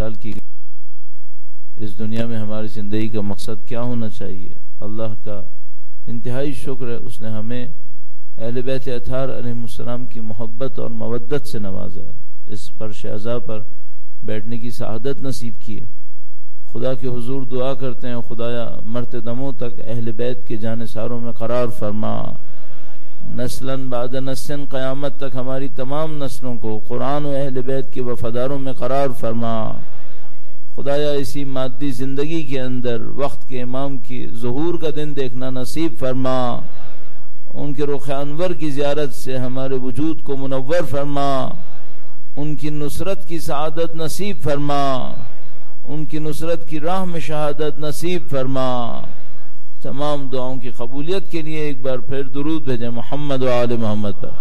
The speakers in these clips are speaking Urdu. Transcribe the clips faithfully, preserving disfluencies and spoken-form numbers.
مثال کی گئی۔ اس دنیا میں ہماری زندگی کا مقصد کیا ہونا چاہیے؟ اللہ کا انتہائی شکر ہے، اس نے ہمیں اہل بیت اطہار علیہ السلام کی محبت اور مودت سے نوازا ہے، اس فرش عزا پر بیٹھنے کی سعادت نصیب کی ہے۔ خدا کے حضور دعا کرتے ہیں، خدایا مرتے دموں تک اہل بیت کے جانثاروں میں قرار فرما، نسلاً بعد نسل قیامت تک ہماری تمام نسلوں کو قرآن و اہل بیت کے وفاداروں میں قرار فرما۔ خدایا اسی مادی زندگی کے اندر وقت کے امام کی ظہور کا دن دیکھنا نصیب فرما، ان کے رخ انور کی زیارت سے ہمارے وجود کو منور فرما، ان کی نصرت کی سعادت نصیب فرما، ان کی نصرت کی راہ میں شہادت نصیب فرما۔ تمام دعاؤں کی قبولیت کے لیے ایک بار پھر درود بھیجیں محمد و آل محمد پر۔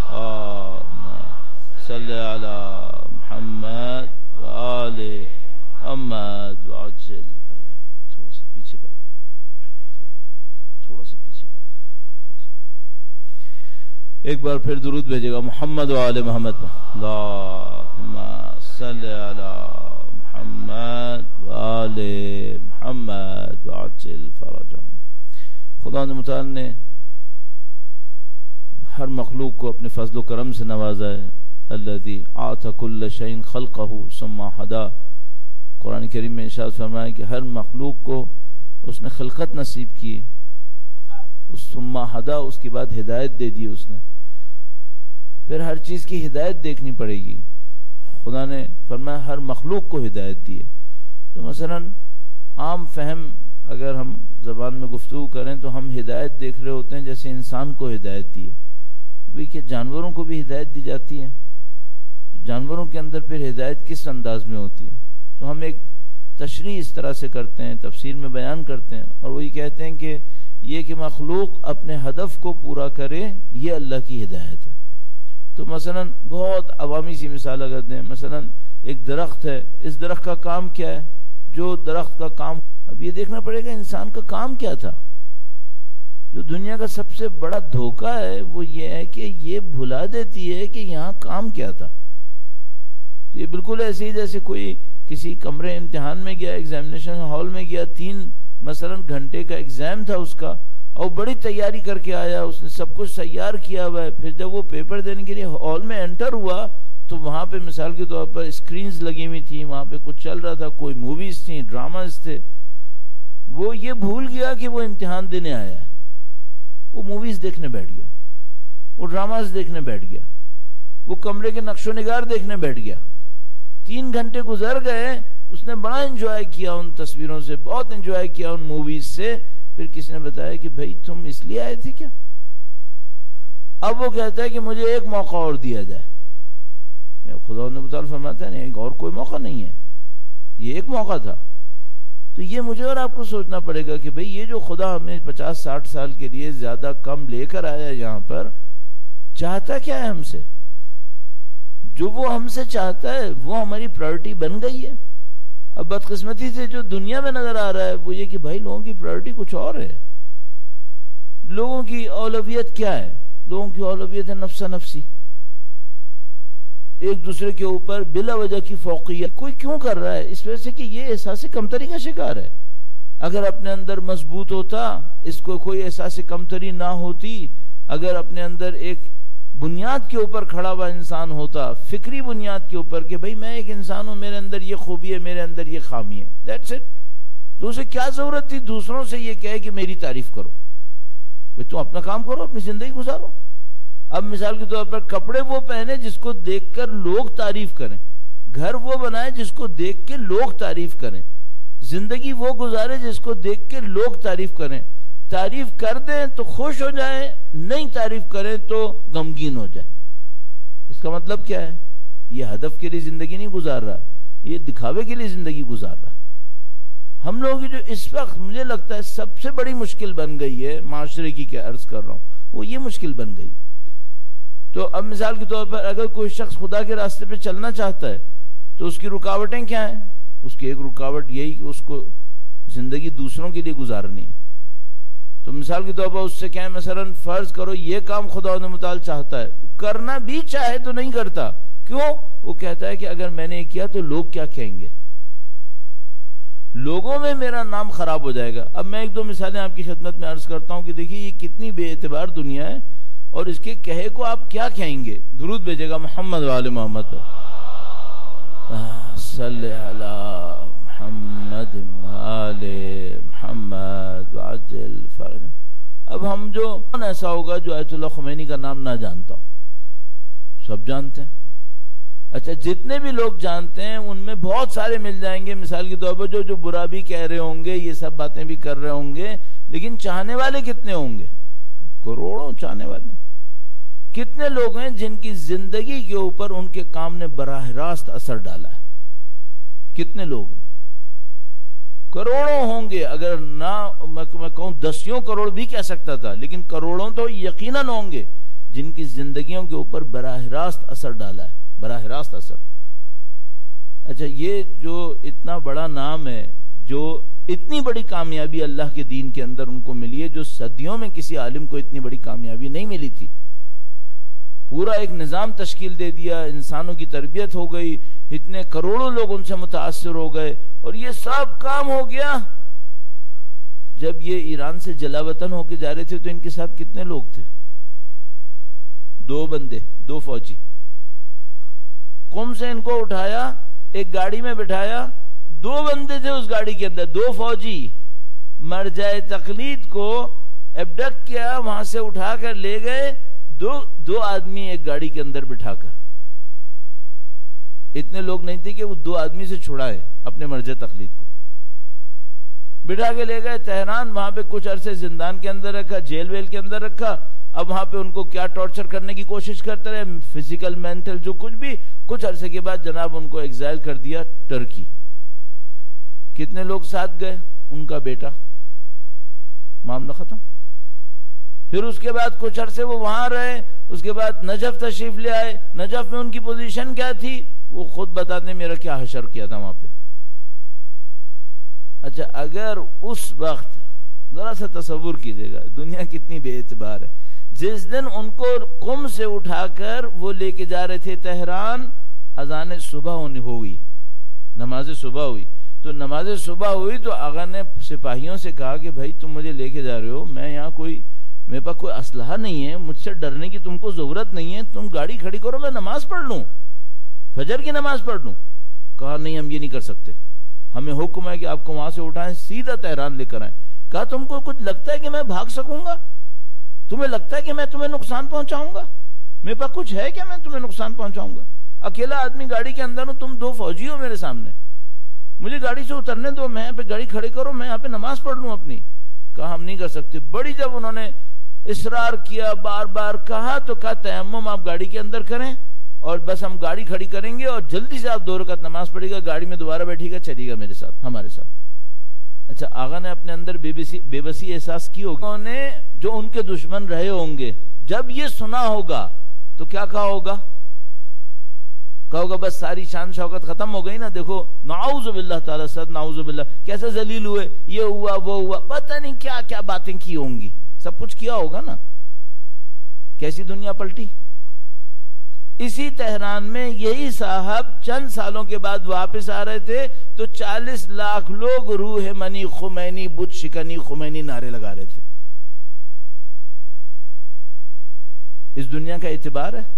صلی علی محمد و آل محمد وعجل۔ تھوڑا سا پیچھے کر، تھوڑا سا پیچھے کر، ایک بار پھر درود بھیجے گا محمد و آل محمد پر۔ اللہم صلی علی محمد و آل محمد وعجل فرجهم۔ خدا متعال نے ہر مخلوق کو اپنے فضل و کرم سے نوازا ہے۔ الذی اعطى كل شيء خلقه ثم هدى۔ قرآن کریم میں ارشاد فرمایا کہ ہر مخلوق کو اس نے خلقت نصیب کی، اس ثم ہدا، اس کے بعد ہدایت دے دی اس نے، پھر ہر چیز کی ہدایت دیکھنی پڑے گی۔ خدا نے فرمایا ہر مخلوق کو ہدایت دی ہے۔ تو مثلا عام فہم اگر ہم زبان میں گفتگو کریں تو ہم ہدایت دیکھ رہے ہوتے ہیں جیسے انسان کو ہدایت دی ہے، بھی کہ جانوروں کو بھی ہدایت دی جاتی ہے، جانوروں کے اندر پھر ہدایت کس انداز میں ہوتی ہے؟ تو ہم ایک تشریح اس طرح سے کرتے ہیں، تفسیر میں بیان کرتے ہیں، اور وہی کہتے ہیں کہ یہ کہ مخلوق اپنے ہدف کو پورا کرے، یہ اللہ کی ہدایت ہے۔ تو مثلا بہت عوامی سی مثال اگر دیں، مثلا ایک درخت ہے، اس درخت کا کام کیا ہے؟ جو درخت کا کام، اب یہ دیکھنا پڑے گا انسان کا کام کیا تھا۔ جو دنیا کا سب سے بڑا دھوکہ ہے وہ یہ ہے کہ یہ بھلا دیتی ہے کہ یہاں کام کیا تھا۔ یہ بالکل ایسے ہی جیسے کوئی کسی کمرے امتحان میں گیا، ایگزامینیشن ہال میں گیا، تین مثلا گھنٹے کا ایگزام تھا اس کا، اور بڑی تیاری کر کے آیا، اس نے سب کچھ تیار کیا ہوا ہے، پھر جب وہ پیپر دینے کے لیے ہال میں انٹر ہوا تو وہاں پہ مثال کے طور پر اسکرینز لگی ہوئی تھی، وہاں پہ کچھ چل رہا تھا، کوئی موویز تھیں، ڈراماز تھے، وہ یہ بھول گیا کہ وہ امتحان دینے آیا ہے، وہ موویز دیکھنے بیٹھ گیا، وہ ڈراماز دیکھنے بیٹھ گیا، وہ کمرے کے نقش و نگار دیکھنے بیٹھ گیا۔ تین گھنٹے گزر گئے، اس نے بڑا انجوائے کیا ان تصویروں سے، بہت انجوائے کیا ان موویز سے، پھر کسی نے بتایا کہ بھائی تم اس لیے آئے تھے کیا؟ اب وہ کہتا ہے کہ مجھے ایک موقع اور دیا جائے۔ خدا نے متعال فرماتا ہے نہیں، اور کوئی موقع نہیں ہے، یہ ایک موقع تھا۔ تو یہ مجھے اور آپ کو سوچنا پڑے گا کہ بھئی یہ جو خدا ہمیں پچاس ساٹھ سال کے لیے زیادہ کم لے کر آیا یہاں پر، چاہتا کیا ہے ہم سے؟ جو وہ ہم سے چاہتا ہے وہ ہماری پرائرٹی بن گئی ہے۔ اب بدقسمتی سے جو دنیا میں نظر آ رہا ہے وہ یہ کہ بھائی لوگوں کی پرائرٹی کچھ اور ہے۔ لوگوں کی اولویت کیا ہے؟ لوگوں کی اولویت ہے نفسا نفسی، ایک دوسرے کے اوپر بلا وجہ کی فوقیت۔ کوئی کیوں کر رہا ہے؟ اس وجہ سے کہ یہ احساس کمتری کا شکار ہے۔ اگر اپنے اندر مضبوط ہوتا، اس کو کوئی احساس کمتری نہ ہوتی، اگر اپنے اندر ایک بنیاد کے اوپر کھڑا ہوا انسان ہوتا، فکری بنیاد کے اوپر کہ بھئی میں ایک انسان ہوں، میرے اندر یہ خوبی ہے، میرے اندر یہ خامی ہے، دیٹس اٹ، تو اسے کیا ضرورت تھی دوسروں سے یہ کہے کہ میری تعریف کرو؟ بھئی تم اپنا کام کرو، اپنی زندگی گزارو۔ اب مثال کے طور پر کپڑے وہ پہنے جس کو دیکھ کر لوگ تعریف کریں، گھر وہ بنائے جس کو دیکھ کے لوگ تعریف کریں، زندگی وہ گزارے جس کو دیکھ کے لوگ تعریف کریں۔ تعریف کر دیں تو خوش ہو جائیں، نہیں تعریف کریں تو غمگین ہو جائیں۔ اس کا مطلب کیا ہے؟ یہ ہدف کے لیے زندگی نہیں گزار رہا، یہ دکھاوے کے لیے زندگی گزار رہا۔ ہم لوگ جو اس وقت مجھے لگتا ہے سب سے بڑی مشکل بن گئی ہے معاشرے کی، کیا عرض کر رہا ہوں، وہ یہ مشکل بن گئی۔ تو اب مثال کے طور پر اگر کوئی شخص خدا کے راستے پہ چلنا چاہتا ہے تو اس کی رکاوٹیں کیا ہیں؟ اس کی ایک رکاوٹ یہی کہ اس کو زندگی دوسروں کے لیے گزارنی ہے۔ تو مثال کے طور پر اس سے کیا ہے، مثلا فرض کرو یہ کام خدا نے متعال چاہتا ہے، کرنا بھی چاہے تو نہیں کرتا، کیوں؟ وہ کہتا ہے کہ اگر میں نے یہ کیا تو لوگ کیا کہیں گے، لوگوں میں میرا نام خراب ہو جائے گا. اب میں ایک دو مثالیں آپ کی خدمت میں عرض کرتا ہوں کہ دیکھیے یہ کتنی بے اعتبار دنیا ہے، اور اس کے کہے کو آپ کیا کہیں گے؟ درود بھیجے گا محمد وآل محمد صلی علی محمد وآل محمد وعجل فرج. اب ہم جو کون ایسا ہوگا جو آیت اللہ خمینی کا نام نہ جانتا ہو؟ سب جانتے ہیں. اچھا جتنے بھی لوگ جانتے ہیں ان میں بہت سارے مل جائیں گے مثال کے طور پر جو جو برا بھی کہہ رہے ہوں گے، یہ سب باتیں بھی کر رہے ہوں گے، لیکن چاہنے والے کتنے ہوں گے؟ کروڑوں چاہنے والے. کتنے لوگ ہیں جن کی زندگی کے اوپر ان کے کام نے براہ راست اثر ڈالا ہے؟ کتنے لوگ ہیں؟ کروڑوں ہوں گے. اگر نہ میں کہوں دسیوں کروڑ بھی کہہ سکتا تھا، لیکن کروڑوں تو یقیناً ہوں گے جن کی زندگیوں کے اوپر براہ راست اثر ڈالا ہے، براہ راست اثر. اچھا یہ جو اتنا بڑا نام ہے، جو اتنی بڑی کامیابی اللہ کے دین کے اندر ان کو ملی ہے، جو صدیوں میں کسی عالم کو اتنی بڑی کامیابی نہیں ملی تھی. پورا ایک نظام تشکیل دے دیا، انسانوں کی تربیت ہو گئی، اتنے کروڑوں لوگ ان سے متاثر ہو گئے، اور یہ سب کام ہو گیا جب یہ ایران سے جلا وطن ہو کے جا رہے تھے. تو ان کے ساتھ کتنے لوگ تھے؟ دو بندے، دو فوجی. قم سے ان کو اٹھایا، ایک گاڑی میں بٹھایا، دو بندے تھے اس گاڑی کے اندر، دو فوجی. مرجع تقلید کو ایبڈکٹ کیا، وہاں سے اٹھا کر لے گئے، دو دو آدمی ایک گاڑی کے اندر بٹھا کر. اتنے لوگ نہیں تھے کہ وہ دو آدمی سے چھڑائے اپنے مرجع تقلید کو. بٹھا کے لے گئے تہران، وہاں پہ کچھ عرصے زندان کے اندر رکھا، جیل ویل کے اندر رکھا. اب وہاں پہ ان کو کیا ٹارچر کرنے کی کوشش کرتے رہے، فزیکل مینٹل جو کچھ بھی. کچھ عرصے کے بعد جناب ان کو ایگزائل کر دیا ٹرکی. کتنے لوگ ساتھ گئے؟ ان کا بیٹا. معاملہ ختم. پھر اس کے بعد کچھ عرصے وہ وہاں رہے، اس کے بعد نجف تشریف لے آئے. نجف میں ان کی پوزیشن کیا تھی وہ خود بتاتے ہیں، میرا کیا حشر کیا تھا وہاں پہ. اچھا اگر اس وقت ذرا سا تصور کیجئے گا دنیا کتنی بے اعتبار ہے. جس دن ان کو قم سے اٹھا کر وہ لے کے جا رہے تھے تہران، اذان صبح ہوئی، نماز صبح ہوئی. تو نماز صبح ہوئی تو آقا نے سپاہیوں سے کہا کہ بھائی تم مجھے لے کے جا رہے ہو، میں یہاں کوئی میرے پاس کوئی اسلحہ نہیں ہے، مجھ سے ڈرنے کی تم کو ضرورت نہیں ہے، تم گاڑی کھڑی کرو میں نماز پڑھ لوں، فجر کی نماز پڑھ لوں. کہا نہیں ہم یہ نہیں کر سکتے، ہمیں حکم ہے کہ آپ کو وہاں سے اٹھائیں سیدھا تہران لے کر آئیں. کہا تم کو کچھ لگتا ہے کہ میں بھاگ سکوں گا؟ تمہیں لگتا ہے کہ میں تمہیں نقصان پہنچاؤں گا؟ میرے پاس کچھ ہے کہ میں تمہیں نقصان پہنچاؤں گا؟ اکیلا آدمی گاڑی کے اندر ہوں، تم دو فوجی ہو میرے سامنے، مجھے گاڑی سے اترنے دو، میں یہاں پہ گاڑی کھڑی کرو، میں یہاں پہ نماز پڑھ لوں اپنی. کہا ہم نہیں کر سکتے. بڑی جب انہوں نے اصرار کیا، بار بار کہا، تو کہا تیمم آپ گاڑی کے اندر کریں اور بس ہم گاڑی کھڑی کریں گے اور جلدی سے آپ دو رکعت نماز پڑھے گا، گاڑی میں دوبارہ بیٹھے گا، چلیے گا میرے ساتھ، ہمارے ساتھ. اچھا آغا نے اپنے اندر بے بسی بے بسی احساس کی ہوگی. انہوں نے جو ان کے دشمن رہے ہوں گے جب یہ سنا ہوگا تو کیا کہا ہوگا؟ کہا ہوگا بس ساری شان شوکت ختم ہو گئی نا، دیکھو نعوذ باللہ تعالی صد نعوذ باللہ کیسے ذلیل ہوئے، یہ ہوا وہ ہوا، پتہ نہیں کیا کیا باتیں کی ہوں گی، سب کچھ کیا ہوگا نا. کیسی دنیا پلٹی. اسی تہران میں یہی صاحب چند سالوں کے بعد واپس آ رہے تھے تو چالیس لاکھ لوگ روح منی خمینی بت شکنی خمینی نعرے لگا رہے تھے. اس دنیا کا اعتبار ہے؟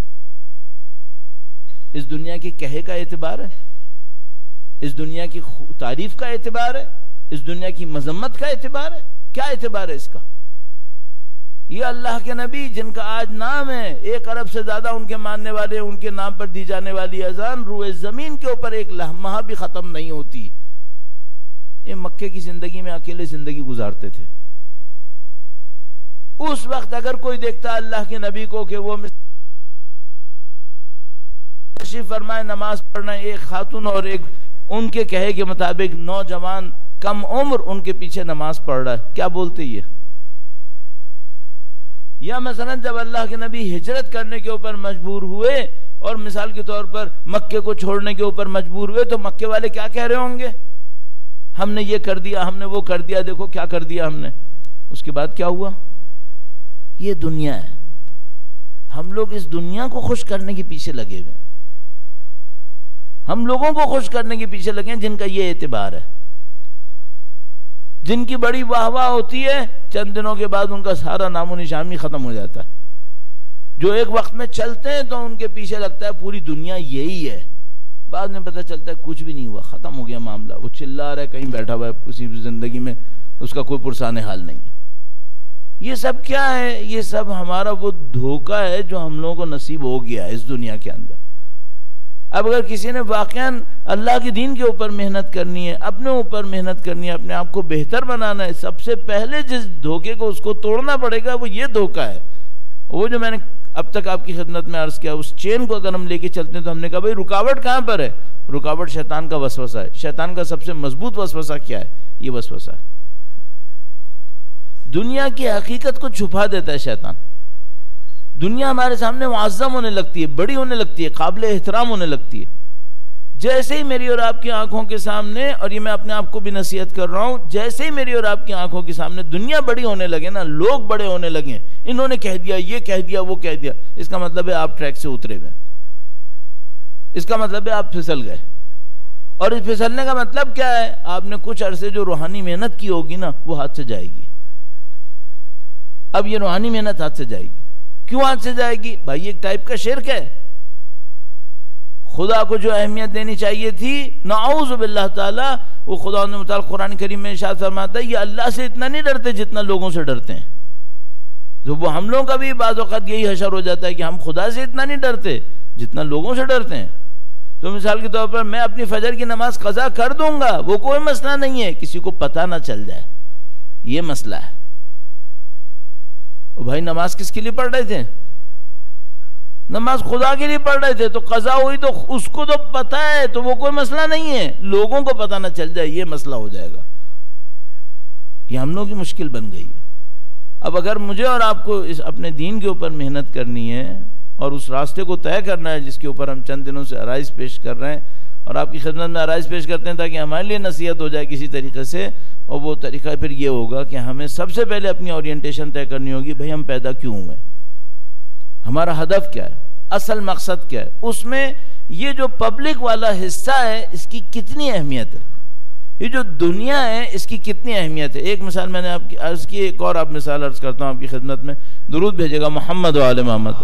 اس دنیا کی کہے کا اعتبار ہے؟ اس دنیا کی تعریف کا اعتبار ہے؟ اس دنیا کی مذمت کا اعتبار ہے؟ کیا اعتبار ہے اس کا؟ یہ اللہ کے نبی جن کا آج نام ہے، ایک ارب سے زیادہ ان کے ماننے والے، ان کے نام پر دی جانے والی اذان روئے زمین کے اوپر ایک لمحہ بھی ختم نہیں ہوتی. یہ مکے کی زندگی میں اکیلے زندگی گزارتے تھے. اس وقت اگر کوئی دیکھتا اللہ کے نبی کو کہ وہ تشریف فرمائے نماز پڑھنا، ایک خاتون اور ایک ان کے کہے کے مطابق نوجوان کم عمر ان کے پیچھے نماز پڑھ رہا ہے، کیا بولتے یہ؟ یا مثلا جب اللہ کے نبی ہجرت کرنے کے اوپر مجبور ہوئے اور مثال کے طور پر مکے کو چھوڑنے کے اوپر مجبور ہوئے تو مکے والے کیا کہہ رہے ہوں گے؟ ہم نے یہ کر دیا، ہم نے وہ کر دیا، دیکھو کیا کر دیا ہم نے. اس کے بعد کیا ہوا؟ یہ دنیا ہے. ہم لوگ اس دنیا کو خوش کرنے کے پیچھے لگے ہوئے، ہم لوگوں کو خوش کرنے کے پیچھے لگے ہیں جن کا یہ اعتبار ہے. جن کی بڑی واہ واہ ہوتی ہے چند دنوں کے بعد ان کا سارا نام و نشان ہی ختم ہو جاتا ہے. جو ایک وقت میں چلتے ہیں تو ان کے پیچھے لگتا ہے پوری دنیا یہی ہے، بعد میں پتہ چلتا ہے کچھ بھی نہیں ہوا، ختم ہو گیا معاملہ. وہ چلا رہا ہے کہیں بیٹھا ہوا ہے کسی زندگی میں، اس کا کوئی پرسان حال نہیں ہے. یہ سب کیا ہے؟ یہ سب ہمارا وہ دھوکہ ہے جو ہم لوگوں کو نصیب ہو گیا ہے اس دنیا کے اندر. اب اگر کسی نے واقعاً اللہ کے دین کے اوپر محنت کرنی ہے، اپنے اوپر محنت کرنی ہے، اپنے آپ کو بہتر بنانا ہے، سب سے پہلے جس دھوکے کو اس کو توڑنا پڑے گا وہ یہ دھوکہ ہے. وہ جو میں نے اب تک آپ کی خدمت میں عرض کیا، اس چین کو اگر ہم لے کے چلتے ہیں تو ہم نے کہا بھائی رکاوٹ کہاں پر ہے؟ رکاوٹ شیطان کا وسوسہ ہے. شیطان کا سب سے مضبوط وسوسہ کیا ہے؟ یہ وسوسہ ہے. دنیا کی حقیقت کو چھپا دیتا ہے شیطان. دنیا ہمارے سامنے معظم ہونے لگتی ہے، بڑی ہونے لگتی ہے، قابل احترام ہونے لگتی ہے. جیسے ہی میری اور آپ کی آنکھوں کے سامنے، اور یہ میں اپنے آپ کو بھی نصیحت کر رہا ہوں، جیسے ہی میری اور آپ کی آنکھوں کے سامنے دنیا بڑی ہونے لگے نا، لوگ بڑے ہونے لگے، انہوں نے کہہ دیا، یہ کہہ دیا، وہ کہہ دیا، اس کا مطلب ہے آپ ٹریک سے اترے ہوئے، اس کا مطلب ہے آپ پھسل گئے. اور اس پھسلنے کا مطلب کیا ہے؟ آپ نے کچھ عرصے جو روحانی محنت کی ہوگی نا وہ ہاتھ سے جائے گی. اب یہ روحانی محنت ہاتھ سے جائے گی. کیوں ہاتھ سے جائے گی؟ بھائی ایک ٹائپ کا شرک ہے. خدا کو جو اہمیت دینی چاہیے تھی، نعوذ باللہ تعالی، وہ خدا نے متعال قرآن کریم میں ارشاد فرماتا ہے یہ اللہ سے اتنا نہیں ڈرتے جتنا لوگوں سے ڈرتے ہیں. تو وہ ہم لوگوں کا بھی بعض اوقات یہی حشر ہو جاتا ہے کہ ہم خدا سے اتنا نہیں ڈرتے جتنا لوگوں سے ڈرتے ہیں. تو مثال کے طور پر میں اپنی فجر کی نماز قضا کر دوں گا، وہ کوئی مسئلہ نہیں ہے، کسی کو پتہ نہ چل جائے، یہ مسئلہ ہے. بھائی نماز کس کے لیے پڑھ رہے تھے؟ نماز خدا کے لیے پڑھ رہے تھے، تو قضا ہوئی تو اس کو تو پتہ ہے، تو وہ کوئی مسئلہ نہیں ہے. لوگوں کو پتہ نہ چل جائے، یہ مسئلہ ہو جائے گا. یہ ہم لوگوں کی مشکل بن گئی ہے. اب اگر مجھے اور آپ کو اس اپنے دین کے اوپر محنت کرنی ہے اور اس راستے کو طے کرنا ہے جس کے اوپر ہم چند دنوں سے عرائض پیش کر رہے ہیں اور آپ کی خدمت میں عرائض پیش کرتے ہیں تاکہ ہمارے لیے نصیحت ہو جائے کسی طریقے سے، اور وہ طریقہ پھر یہ ہوگا کہ ہمیں سب سے پہلے اپنی اورینٹیشن طے کرنی ہوگی. بھائی ہم پیدا کیوں ہوئے؟ ہمارا ہدف کیا ہے؟ اصل مقصد کیا ہے؟ اس میں یہ جو پبلک والا حصہ ہے اس کی کتنی اہمیت ہے؟ یہ جو دنیا ہے اس کی کتنی اہمیت ہے؟ ایک مثال میں نے آپ کی عرض کی، ایک اور آپ مثال عرض کرتا ہوں آپ کی خدمت میں. درود بھیجے گا محمد و آل محمد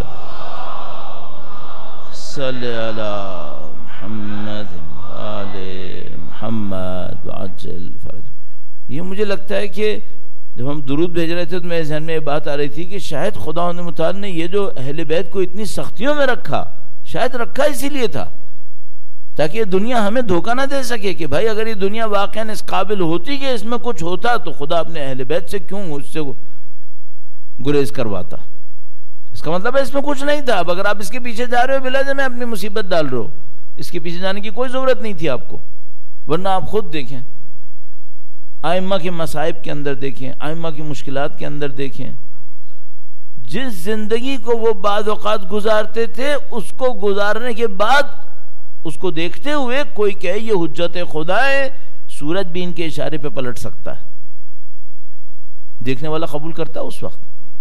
صلی علی محمد آل محمد وعجل فرج. یہ مجھے لگتا ہے کہ جب ہم درود بھیج رہے تھے تو میرے ذہن میں یہ بات آ رہی تھی کہ شاید خدا متعال نے یہ جو اہل بیت کو اتنی سختیوں میں رکھا، شاید رکھا اسی لیے تھا تاکہ یہ دنیا ہمیں دھوکہ نہ دے سکے کہ بھائی اگر یہ دنیا واقعاً اس قابل ہوتی کہ اس میں کچھ ہوتا تو خدا اپنے اہل بیت سے کیوں اس سے گریز کرواتا. اس کا مطلب ہے اس میں کچھ نہیں تھا. اب اگر آپ اس کے پیچھے جا رہے ہو بلا جا میں اپنی مصیبت ڈال رہے ہو، اس کے پیچھے جانے کی کوئی ضرورت نہیں تھی آپ کو. ورنہ آپ خود دیکھیں، آئمہ کے مصائب کے اندر دیکھیں، آئمہ کی مشکلات کے اندر دیکھیں، جس زندگی کو وہ بعض اوقات گزارتے تھے اس کو گزارنے کے بعد اس کو دیکھتے ہوئے کوئی کہے یہ حجت خدا ہے، سورج بھی ان کے اشارے پہ پلٹ سکتا ہے. دیکھنے والا قبول کرتا اس وقت،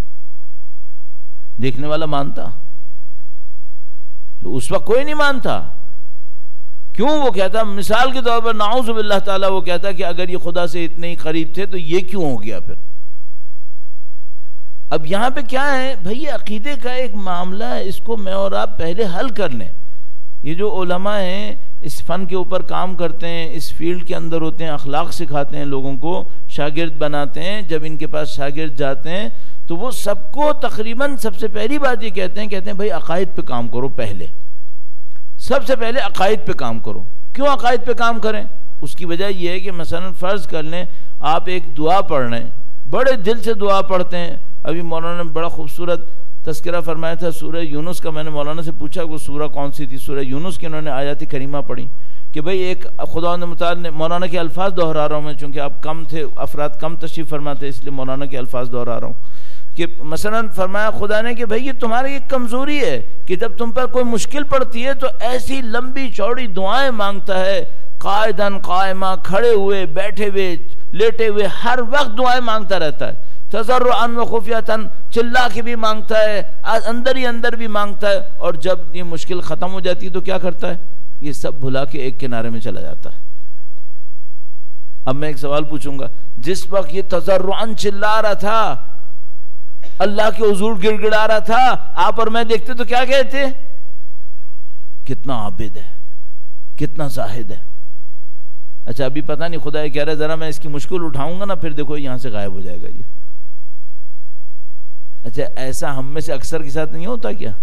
دیکھنے والا مانتا. تو اس وقت کوئی نہیں مانتا. کیوں؟ وہ کہتا مثال کے طور پر نعوذ باللہ تعالیٰ وہ کہتا کہ اگر یہ خدا سے اتنے ہی قریب تھے تو یہ کیوں ہو گیا پھر. اب یہاں پہ کیا ہے بھئی؟ یہ عقیدے کا ایک معاملہ ہے، اس کو میں اور آپ پہلے حل کر لیں. یہ جو علماء ہیں اس فن کے اوپر کام کرتے ہیں، اس فیلڈ کے اندر ہوتے ہیں، اخلاق سکھاتے ہیں، لوگوں کو شاگرد بناتے ہیں. جب ان کے پاس شاگرد جاتے ہیں تو وہ سب کو تقریباً سب سے پہلی بات یہ کہتے ہیں کہتے ہیں بھائی عقائد پہ کام کرو. پہلے سب سے پہلے عقائد پہ کام کرو. کیوں عقائد پہ کام کریں؟ اس کی وجہ یہ ہے کہ مثلا فرض کر لیں آپ ایک دعا پڑھ رہے ہیں، بڑے دل سے دعا پڑھتے ہیں. ابھی مولانا نے بڑا خوبصورت تذکرہ فرمایا تھا سورہ یونس کا. میں نے مولانا سے پوچھا وہ سورہ کون سی تھی؟ سورہ یونس کی انہوں نے آیات کریمہ پڑھی کہ بھئی ایک خدا نے متعال نے، مولانا کے الفاظ دہرا رہا ہوں میں چونکہ آپ کم تھے، افراد کم تشریف فرماتے اس لیے مولانا کے الفاظ دہرا رہا ہوں کہ مثلا فرمایا خدا نے کہ بھئی یہ تمہاری ایک کمزوری ہے کہ جب تم پر کوئی مشکل پڑتی ہے تو ایسی لمبی چوڑی دعائیں مانگتا ہے، قائدن قائمہ، کھڑے ہوئے، بیٹھے ہوئے، لیٹے ہوئے، ہر وقت دعائیں مانگتا رہتا ہے. تضرعاً و خفیتاً، چلا کے بھی مانگتا ہے، اندر ہی اندر بھی مانگتا ہے. اور جب یہ مشکل ختم ہو جاتی ہے تو کیا کرتا ہے؟ یہ سب بھلا کے ایک کنارے میں چلا جاتا ہے. اب میں ایک سوال پوچھوں گا، جس وقت یہ تضرعاً چلا رہا تھا، اللہ کے حضور گڑ گڑا رہا تھا، آپ اور میں دیکھتے تو کیا کہتے؟ کتنا عابد ہے، کتنا زاہد ہے. اچھا ابھی پتہ نہیں، خدا یہ کہہ رہا ہے ذرا میں اس کی مشکل اٹھاؤں گا نا، پھر دیکھو یہاں سے غائب ہو جائے گا یہ. اچھا ایسا ہم میں سے اکثر کے ساتھ نہیں ہوتا کیا؟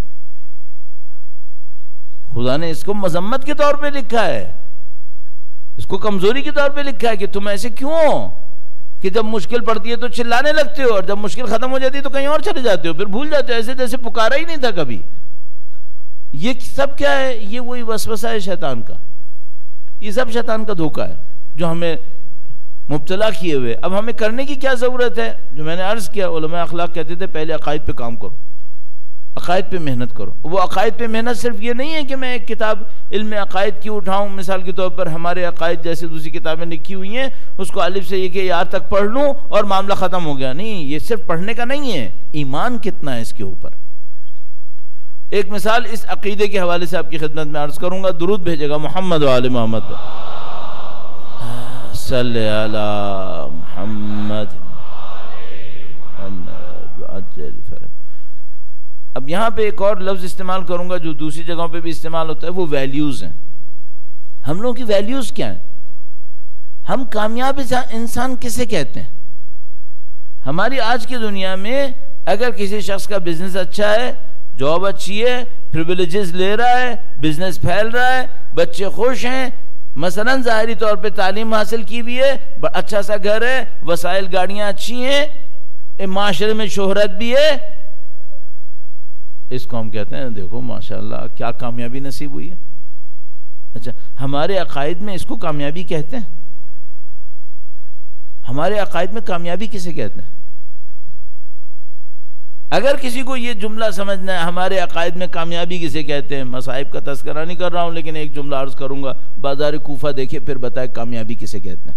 خدا نے اس کو مذمت کے طور پہ لکھا ہے، اس کو کمزوری کے طور پہ لکھا ہے کہ تم ایسے کیوں کہ جب مشکل پڑتی ہے تو چلانے لگتے ہو، اور جب مشکل ختم ہو جاتی ہے تو کہیں اور چلے جاتے ہو، پھر بھول جاتے ہو ایسے جیسے پکارا ہی نہیں تھا کبھی. یہ سب کیا ہے؟ یہ وہی وسوسہ ہے شیطان کا، یہ سب شیطان کا دھوکہ ہے جو ہمیں مبتلا کیے ہوئے. اب ہمیں کرنے کی کیا ضرورت ہے؟ جو میں نے عرض کیا، علماء اخلاق کہتے تھے پہلے عقائد پہ کام کرو، عقائد پہ محنت کرو. وہ عقائد پہ محنت صرف یہ نہیں ہے کہ میں ایک کتاب علم عقائد کی اٹھاؤں، مثال کے طور پر ہمارے عقائد جیسے دوسری کتابیں لکھی ہوئی ہیں، اس کو الف سے یہ کہ یار تک پڑھ لوں اور معاملہ ختم ہو گیا. نہیں، یہ صرف پڑھنے کا نہیں ہے، ایمان کتنا ہے اس کے اوپر. ایک مثال اس عقیدے کے حوالے سے آپ کی خدمت میں عرض کروں گا. درود بھیجے گا محمد و آل محمد صلی علی محمد. اب یہاں پہ ایک اور لفظ استعمال کروں گا جو دوسری جگہوں پہ بھی استعمال ہوتا ہے، وہ ویلیوز ہیں. ہم لوگوں کی ویلیوز کیا ہیں؟ ہم کامیاب انسان کسے کہتے ہیں؟ ہماری آج کی دنیا میں اگر کسی شخص کا بزنس اچھا ہے، جاب اچھی ہے، پریویلیجز لے رہا ہے، بزنس پھیل رہا ہے، بچے خوش ہیں، مثلا ظاہری طور پہ تعلیم حاصل کی بھی ہے، اچھا سا گھر ہے، وسائل گاڑیاں اچھی ہیں، معاشرے میں شہرت بھی ہے، اس کو ہم کہتے ہیں دیکھو ماشاءاللہ کیا کامیابی نصیب ہوئی ہے. اچھا ہمارے عقائد میں اس کو کامیابی کہتے ہیں؟ ہمارے عقائد میں کامیابی کسے کہتے ہیں؟ اگر کسی کو یہ جملہ سمجھنا ہے ہمارے عقائد میں کامیابی کسے کہتے ہیں، مصائب کا تذکرہ نہیں کر رہا ہوں لیکن ایک جملہ عرض کروں گا، بازار کوفہ دیکھیں پھر بتائے کامیابی کسے کہتے ہیں.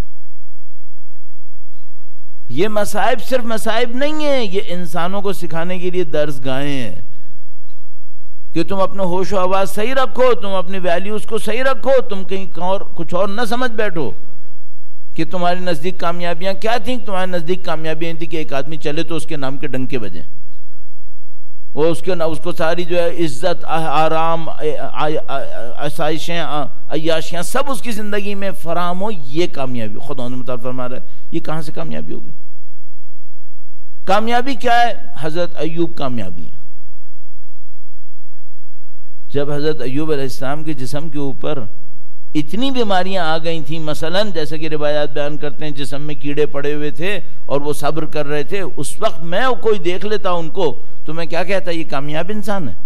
یہ مصائب صرف مصائب نہیں ہیں، یہ انسانوں کو سکھانے کے لیے درس گاہیں ہیں کہ تم اپنے ہوش و حواس صحیح رکھو، تم اپنی ویلیوز کو صحیح رکھو، تم کہیں اور کچھ اور نہ سمجھ بیٹھو کہ تمہارے نزدیک کامیابیاں کیا تھیں. تمہارے نزدیک کامیابیاں تھیں کہ ایک آدمی چلے تو اس کے نام کے ڈنکے بجیں، وہ اس کے اس کو ساری جو ہے عزت، آرام، آسائشیں، عیاشیاں سب اس کی زندگی میں فراہم ہو، یہ کامیابی. خدا نے متعال فرما رہا ہے یہ کہاں سے کامیابی ہوگی؟ کامیابی کیا ہے؟ حضرت ایوب کامیابی ہے. جب حضرت ایوب علیہ السلام کے جسم کے اوپر اتنی بیماریاں آ گئی تھیں، مثلا جیسے کہ روایات بیان کرتے ہیں جسم میں کیڑے پڑے ہوئے تھے اور وہ صبر کر رہے تھے، اس وقت میں کوئی دیکھ لیتا ان کو تو میں کیا کہتا، یہ کامیاب انسان ہے.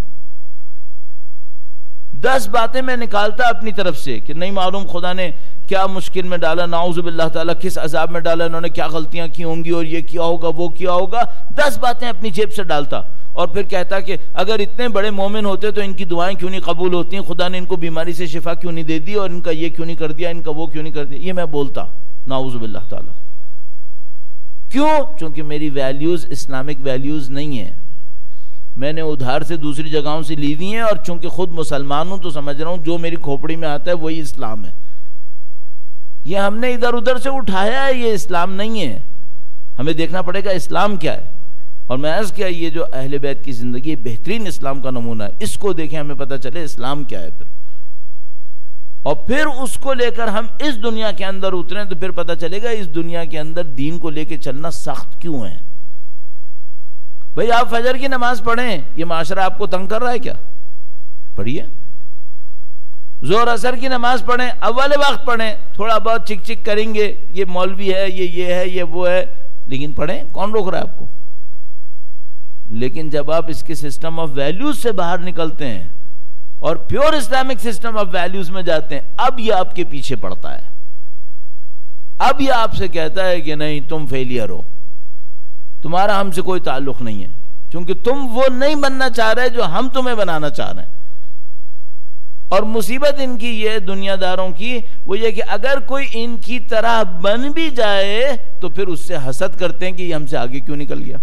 دس باتیں میں نکالتا اپنی طرف سے کہ نہیں معلوم خدا نے کیا مشکل میں ڈالا، نعوذ باللہ تعالیٰ کس عذاب میں ڈالا، انہوں نے کیا غلطیاں کی ہوں گی اور یہ کیا ہوگا وہ کیا ہوگا، دس باتیں اپنی جیب سے ڈالتا اور پھر کہتا کہ اگر اتنے بڑے مومن ہوتے تو ان کی دعائیں کیوں نہیں قبول ہوتی، خدا نے ان کو بیماری سے شفا کیوں نہیں دے دی اور ان کا یہ کیوں نہیں کر دیا، ان کا وہ کیوں نہیں کر دیا. یہ میں بولتا نعوذ باللہ تعالیٰ. کیوں؟ چونکہ میری ویلیوز اسلامک ویلیوز نہیں ہیں، میں نے ادھار سے دوسری جگہوں سے لی ہوئی ہیں، اور چونکہ خود مسلمان ہوں تو سمجھ رہا ہوں جو میری کھوپڑی میں آتا ہے وہی اسلام ہے. یہ ہم نے ادھر ادھر سے اٹھایا ہے، یہ اسلام نہیں ہے. ہمیں دیکھنا پڑے گا اسلام کیا ہے. اور میں عرض کیا یہ جو اہل بیت کی زندگی بہترین اسلام کا نمونہ ہے، اس کو دیکھیں ہمیں پتہ چلے اسلام کیا ہے. پھر اور پھر اس کو لے کر ہم اس دنیا کے اندر اتریں تو پھر پتہ چلے گا اس دنیا کے اندر دین کو لے کے چلنا سخت کیوں ہے. بھئی آپ فجر کی نماز پڑھیں، یہ معاشرہ آپ کو تنگ کر رہا ہے کیا؟ پڑھیے. زور اثر کی نماز پڑھیں، اول وقت پڑھیں، تھوڑا بہت چک چک کریں گے یہ مولوی ہے، یہ یہ ہے، یہ وہ ہے، لیکن پڑھیں، کون روک رہا ہے آپ کو؟ لیکن جب آپ اس کے سسٹم آف ویلیوز سے باہر نکلتے ہیں اور pure Islamic system of values میں جاتے ہیں، اب یہ آپ کے پیچھے پڑتا ہے. اب یہ آپ سے کہتا ہے کہ نہیں تم فیلئر ہو، تمہارا ہم سے کوئی تعلق نہیں ہے، کیونکہ تم وہ نہیں بننا چاہ رہے جو ہم تمہیں بنانا چاہ رہے ہیں. اور مصیبت ان کی یہ دنیا داروں کی وہ یہ کہ اگر کوئی ان کی طرح بن بھی جائے تو پھر اس سے حسد کرتے ہیں کہ یہ ہم سے آگے کیوں نکل گیا.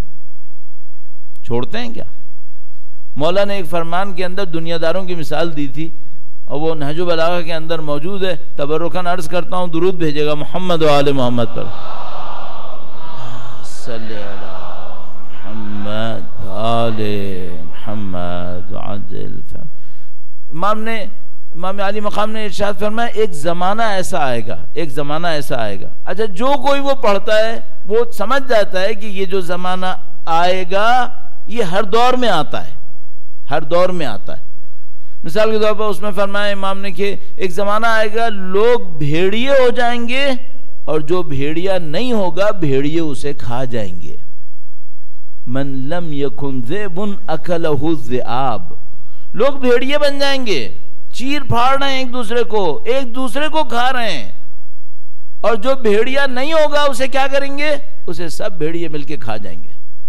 چھوڑتے ہیں کیا؟ مولا نے ایک فرمان کے اندر دنیا داروں کی مثال دی تھی اور وہ نہج البلاغہ کے اندر موجود ہے. تبرکاً عرض کرتا ہوں درود بھیجے گا محمد و آل محمد پر. صلی اللہ محمد آل محمد عجل. امام نے امام علی مقام نے ارشاد فرمایا ایک زمانہ ایسا آئے گا, ایک زمانہ ایسا آئے گا. اچھا جو کوئی وہ پڑھتا ہے وہ سمجھ جاتا ہے کہ یہ جو زمانہ آئے گا یہ ہر دور میں آتا ہے, ہر دور میں آتا ہے. مثال کے طور پر اس میں فرمایا امام نے کہ ایک زمانہ آئے گا لوگ بھیڑیے ہو جائیں گے اور جو بھیڑیا نہیں ہوگا بھیڑیے اسے کھا جائیں گے. من لم یکن ذئب اکلہ الذئاب. لوگ بھیڑیے بن جائیں گے, چیر پھاڑ رہے ہیں ایک دوسرے کو, ایک دوسرے کو کھا رہے ہیں, اور جو بھیڑیا نہیں ہوگا اسے کیا کریں گے, اسے سب بھیڑیے مل کے کھا جائیں گے.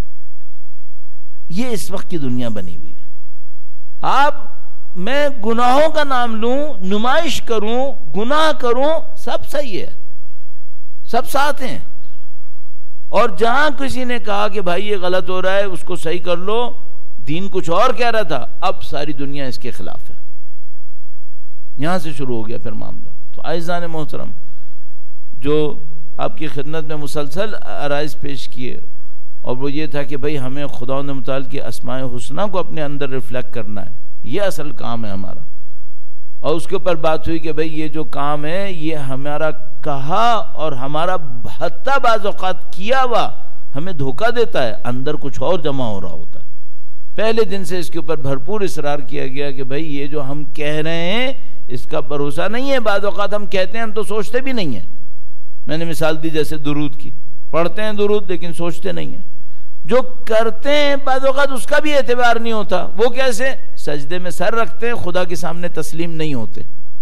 یہ اس وقت کی دنیا بنی ہوئی ہے. آپ میں گناہوں کا نام لوں, نمائش کروں, گناہ کروں, سب صحیح ہے, سب ساتھ ہیں. اور جہاں کسی نے کہا کہ بھائی یہ غلط ہو رہا ہے اس کو صحیح کر لو, دین کچھ اور کہہ رہا تھا, اب ساری دنیا اس کے خلاف ہے. یہاں سے شروع ہو گیا پھر معاملہ. تو عزیزان محترم, جو آپ کی خدمت میں مسلسل عرائض پیش کیے, اور وہ یہ تھا کہ بھئی ہمیں خداوند متعال کی اسماء حسنہ کو اپنے اندر ریفلیکٹ کرنا ہے, یہ اصل کام ہے ہمارا. اور اس کے اوپر بات ہوئی کہ بھئی یہ جو کام ہے یہ ہمارا کہا اور ہمارا حتیٰ بعض اوقات کیا ہوا ہمیں دھوکہ دیتا ہے, اندر کچھ اور جمع ہو رہا ہوتا ہے. پہلے دن سے اس کے اوپر بھرپور اصرار کیا گیا کہ بھئی یہ جو ہم کہہ رہے ہیں اس کا بھروسہ نہیں ہے. بعض اوقات ہم کہتے ہیں ہم تو سوچتے بھی نہیں ہیں. میں نے مثال دی جیسے درود کی, پڑھتے ہیں درود لیکن سوچتے نہیں ہیں. جو کرتے ہیں بعض اوقات اس کا بھی اعتبار نہیں ہوتا. وہ کیسے؟ سجدے میں سر رکھتے ہیں, خدا کے سامنے تسلیم نہیں ہوتے.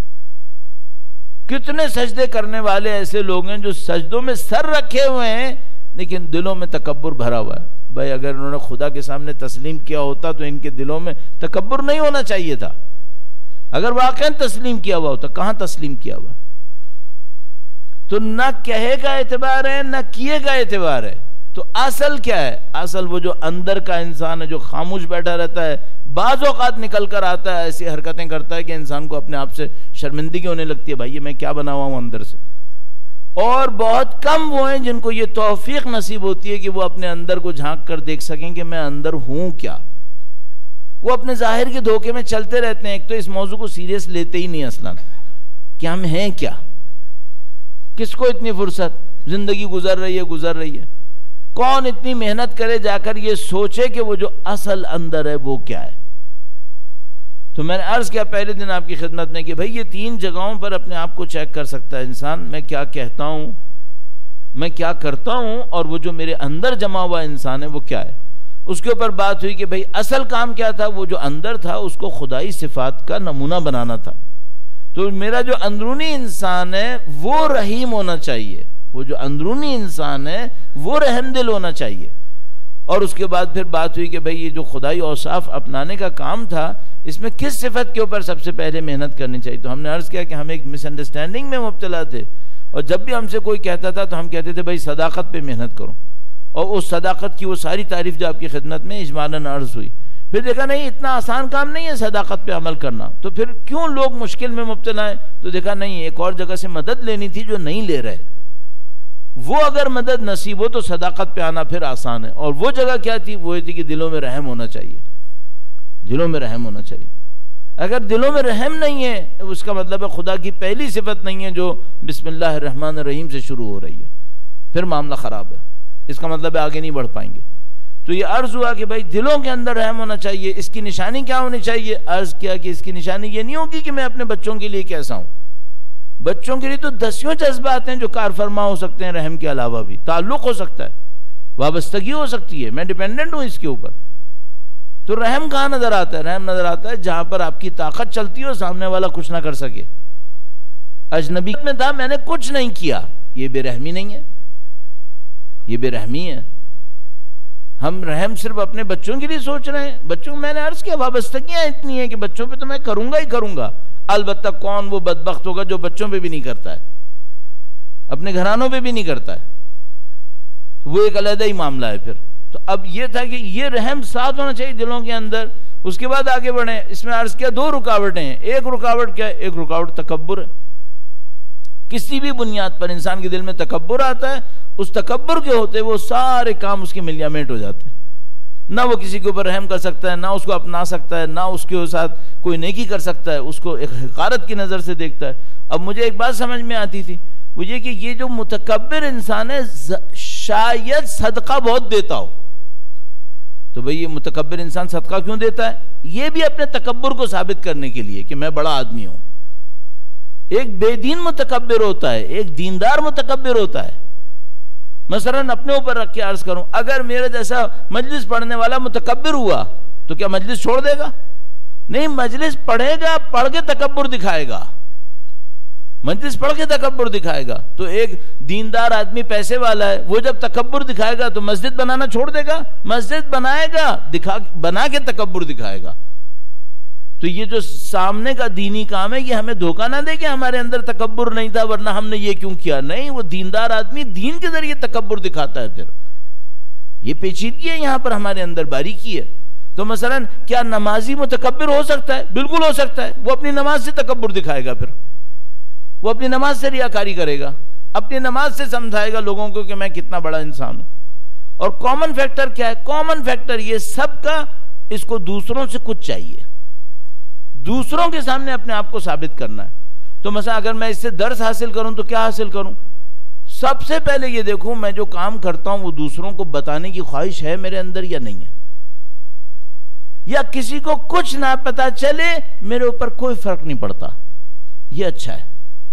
کتنے سجدے کرنے والے ایسے لوگ ہیں جو سجدوں میں سر رکھے ہوئے ہیں لیکن دلوں میں تکبر بھرا ہوا ہے. بھائی اگر انہوں نے خدا کے سامنے تسلیم کیا ہوتا تو ان کے دلوں میں تکبر نہیں ہونا چاہیے تھا. اگر واقعا تسلیم کیا ہوا ہوتا, کہاں تسلیم کیا ہوا؟ تو نہ کہے کا اعتبار ہے نہ کیے کا اعتبار ہے. تو اصل کیا ہے؟ اصل وہ جو اندر کا انسان ہے جو خاموش بیٹھا رہتا ہے, بعض اوقات نکل کر آتا ہے, ایسی حرکتیں کرتا ہے کہ انسان کو اپنے آپ سے شرمندگی ہونے لگتی ہے, بھائی یہ میں کیا بنا ہوا ہوں اندر سے. اور بہت کم وہ ہیں جن کو یہ توفیق نصیب ہوتی ہے کہ وہ اپنے اندر کو جھانک کر دیکھ سکیں کہ میں اندر ہوں کیا. وہ اپنے ظاہر کے دھوکے میں چلتے رہتے ہیں. ایک تو اس موضوع کو سیریس لیتے ہی نہیں اصلاً کہ ہم ہیں کیا. کس کو اتنی فرصت, زندگی گزر رہی ہے گزر رہی ہے. کون اتنی محنت کرے جا کر یہ سوچے کہ وہ جو اصل اندر ہے وہ کیا ہے. تو میں نے عرض کیا پہلے دن آپ کی خدمت میں کہ بھئی یہ تین جگہوں پر اپنے آپ کو چیک کر سکتا ہے انسان. میں کیا کہتا ہوں, میں کیا کرتا ہوں, اور وہ جو میرے اندر جمع ہوا انسان ہے وہ کیا ہے. اس کے اوپر بات ہوئی کہ بھئی اصل کام کیا تھا, وہ جو اندر تھا اس کو خدائی صفات کا نمونہ بنانا تھا. تو میرا جو اندرونی انسان ہے وہ رحیم ہونا چاہیے, وہ جو اندرونی انسان ہے وہ رحم دل ہونا چاہیے. اور اس کے بعد پھر بات ہوئی کہ بھئی یہ جو خدائی اوصاف اپنانے کا کام تھا اس میں کس صفت کے اوپر سب سے پہلے محنت کرنی چاہیے. تو ہم نے عرض کیا کہ ہم ایک مس انڈرسٹینڈنگ میں مبتلا تھے, اور جب بھی ہم سے کوئی کہتا تھا تو ہم کہتے تھے بھئی صداقت پہ محنت کرو. اور اس صداقت کی وہ ساری تعریف جو آپ کی خدمت میں اجمالاً عرض ہوئی. پھر دیکھا نہیں اتنا آسان کام نہیں ہے صداقت پہ عمل کرنا, تو پھر کیوں لوگ مشکل میں مبتلا ہیں. تو دیکھا نہیں ایک اور جگہ سے مدد لینی تھی جو نہیں لے رہے. وہ اگر مدد نصیب ہو تو صداقت پہ آنا پھر آسان ہے. اور وہ جگہ کیا تھی؟ وہ تھی کہ دلوں میں رحم ہونا چاہیے, دلوں میں رحم ہونا چاہیے. اگر دلوں میں رحم نہیں ہے اس کا مطلب ہے خدا کی پہلی صفت نہیں ہے جو بسم اللہ الرحمن الرحیم سے شروع ہو رہی ہے, پھر معاملہ خراب ہے. اس کا مطلب ہے آگے نہیں بڑھ پائیں گے. تو یہ عرض ہوا کہ بھائی دلوں کے اندر رحم ہونا چاہیے. اس کی نشانی کیا ہونی چاہیے؟ عرض کیا کہ اس کی نشانی یہ نہیں ہوگی کہ میں اپنے بچوں کے لیے کیسا ہوں. بچوں کے لیے تو دسیوں جذبات ہیں جو کار فرما ہو سکتے ہیں, رحم کے علاوہ بھی تعلق ہو سکتا ہے, وابستگی ہو سکتی ہے, میں ڈیپینڈنٹ ہوں اس کے اوپر. تو رحم کہاں نظر آتا ہے؟ رحم نظر آتا ہے جہاں پر آپ کی طاقت چلتی ہے اور سامنے والا کچھ نہ کر سکے. اجنبی میں تھا, میں نے کچھ نہیں کیا, یہ بے رحمی نہیں ہے, یہ بے رحمی ہے. ہم رحم صرف اپنے بچوں کے لیے سوچ رہے ہیں. بچوں میں نے عرض کیا وابستگیاں اتنی ہیں کہ بچوں پہ تو میں کروں گا ہی کروں گا. البتہ کون وہ بدبخت ہوگا جو بچوں پہ بھی نہیں کرتا ہے, اپنے گھرانوں پہ بھی نہیں کرتا ہے, وہ ایک علیحدہ ہی معاملہ ہے پھر. تو اب یہ تھا کہ یہ رحم ساتھ ہونا چاہیے دلوں کے اندر. اس کے بعد آگے بڑھیں. اس میں عرض کیا دو رکاوٹیں ہیں. ایک رکاوٹ کیا ہے؟ ایک رکاوٹ تکبر ہے. کسی بھی بنیاد پر انسان کے دل میں تکبر آتا ہے، اس تکبر کے ہوتے وہ سارے کام اس کے ملیامنٹ ہو جاتے ہیں. نہ وہ کسی کے اوپر رحم کر سکتا ہے، نہ اس کو اپنا سکتا ہے، نہ اس کے ساتھ کوئی نیکی کر سکتا ہے، اس کو ایک حقارت کی نظر سے دیکھتا ہے. اب مجھے ایک بات سمجھ میں آتی تھی، وہ یہ کہ یہ جو متکبر انسان ہے شاید صدقہ بہت دیتا ہو. تو بھئی یہ متکبر انسان صدقہ کیوں دیتا ہے؟ یہ بھی اپنے تکبر کو ثابت کرنے کے لیے کہ میں بڑا آدمی ہوں. ایک بے دین متکبر ہوتا ہے، ایک دیندار متکبر ہوتا ہے. مثلا اپنے اوپر رکھ کے عرض کروں، اگر میرے جیسا مجلس پڑھنے والا متکبر ہوا تو کیا مجلس چھوڑ دے گا؟ نہیں، مجلس پڑھے گا، پڑھ کے تکبر دکھائے گا. مجلس پڑھ کے تکبر دکھائے گا. تو ایک دیندار آدمی پیسے والا ہے، وہ جب تکبر دکھائے گا تو مسجد بنانا چھوڑ دے گا؟ مسجد بنائے گا، دکھا بنا کے تکبر دکھائے گا. تو یہ جو سامنے کا دینی کام ہے یہ ہمیں دھوکہ نہ دے کہ ہمارے اندر تکبر نہیں تھا ورنہ ہم نے یہ کیوں کیا. نہیں، وہ دیندار آدمی دین کے ذریعے تکبر دکھاتا ہے. پھر یہ پیچیدگی ہے یہاں پر ہمارے اندر، باریکی ہے. تو مثلا کیا نمازی متکبر ہو سکتا ہے؟ بالکل ہو سکتا ہے. وہ اپنی نماز سے تکبر دکھائے گا، پھر وہ اپنی نماز سے ریاکاری کرے گا، اپنی نماز سے سمجھائے گا لوگوں کو کہ میں کتنا بڑا انسان ہوں. اور کامن فیکٹر کیا ہے؟ کامن فیکٹر یہ سب کا اس کو دوسروں سے کچھ چاہیے، دوسروں کے سامنے اپنے آپ کو ثابت کرنا ہے. تو مثلا اگر میں اس سے درس حاصل کروں تو کیا حاصل کروں؟ سب سے پہلے یہ دیکھوں میں جو کام کرتا ہوں وہ دوسروں کو بتانے کی خواہش ہے میرے اندر یا نہیں ہے، یا کسی کو کچھ نہ پتا چلے میرے اوپر کوئی فرق نہیں پڑتا، یہ اچھا ہے.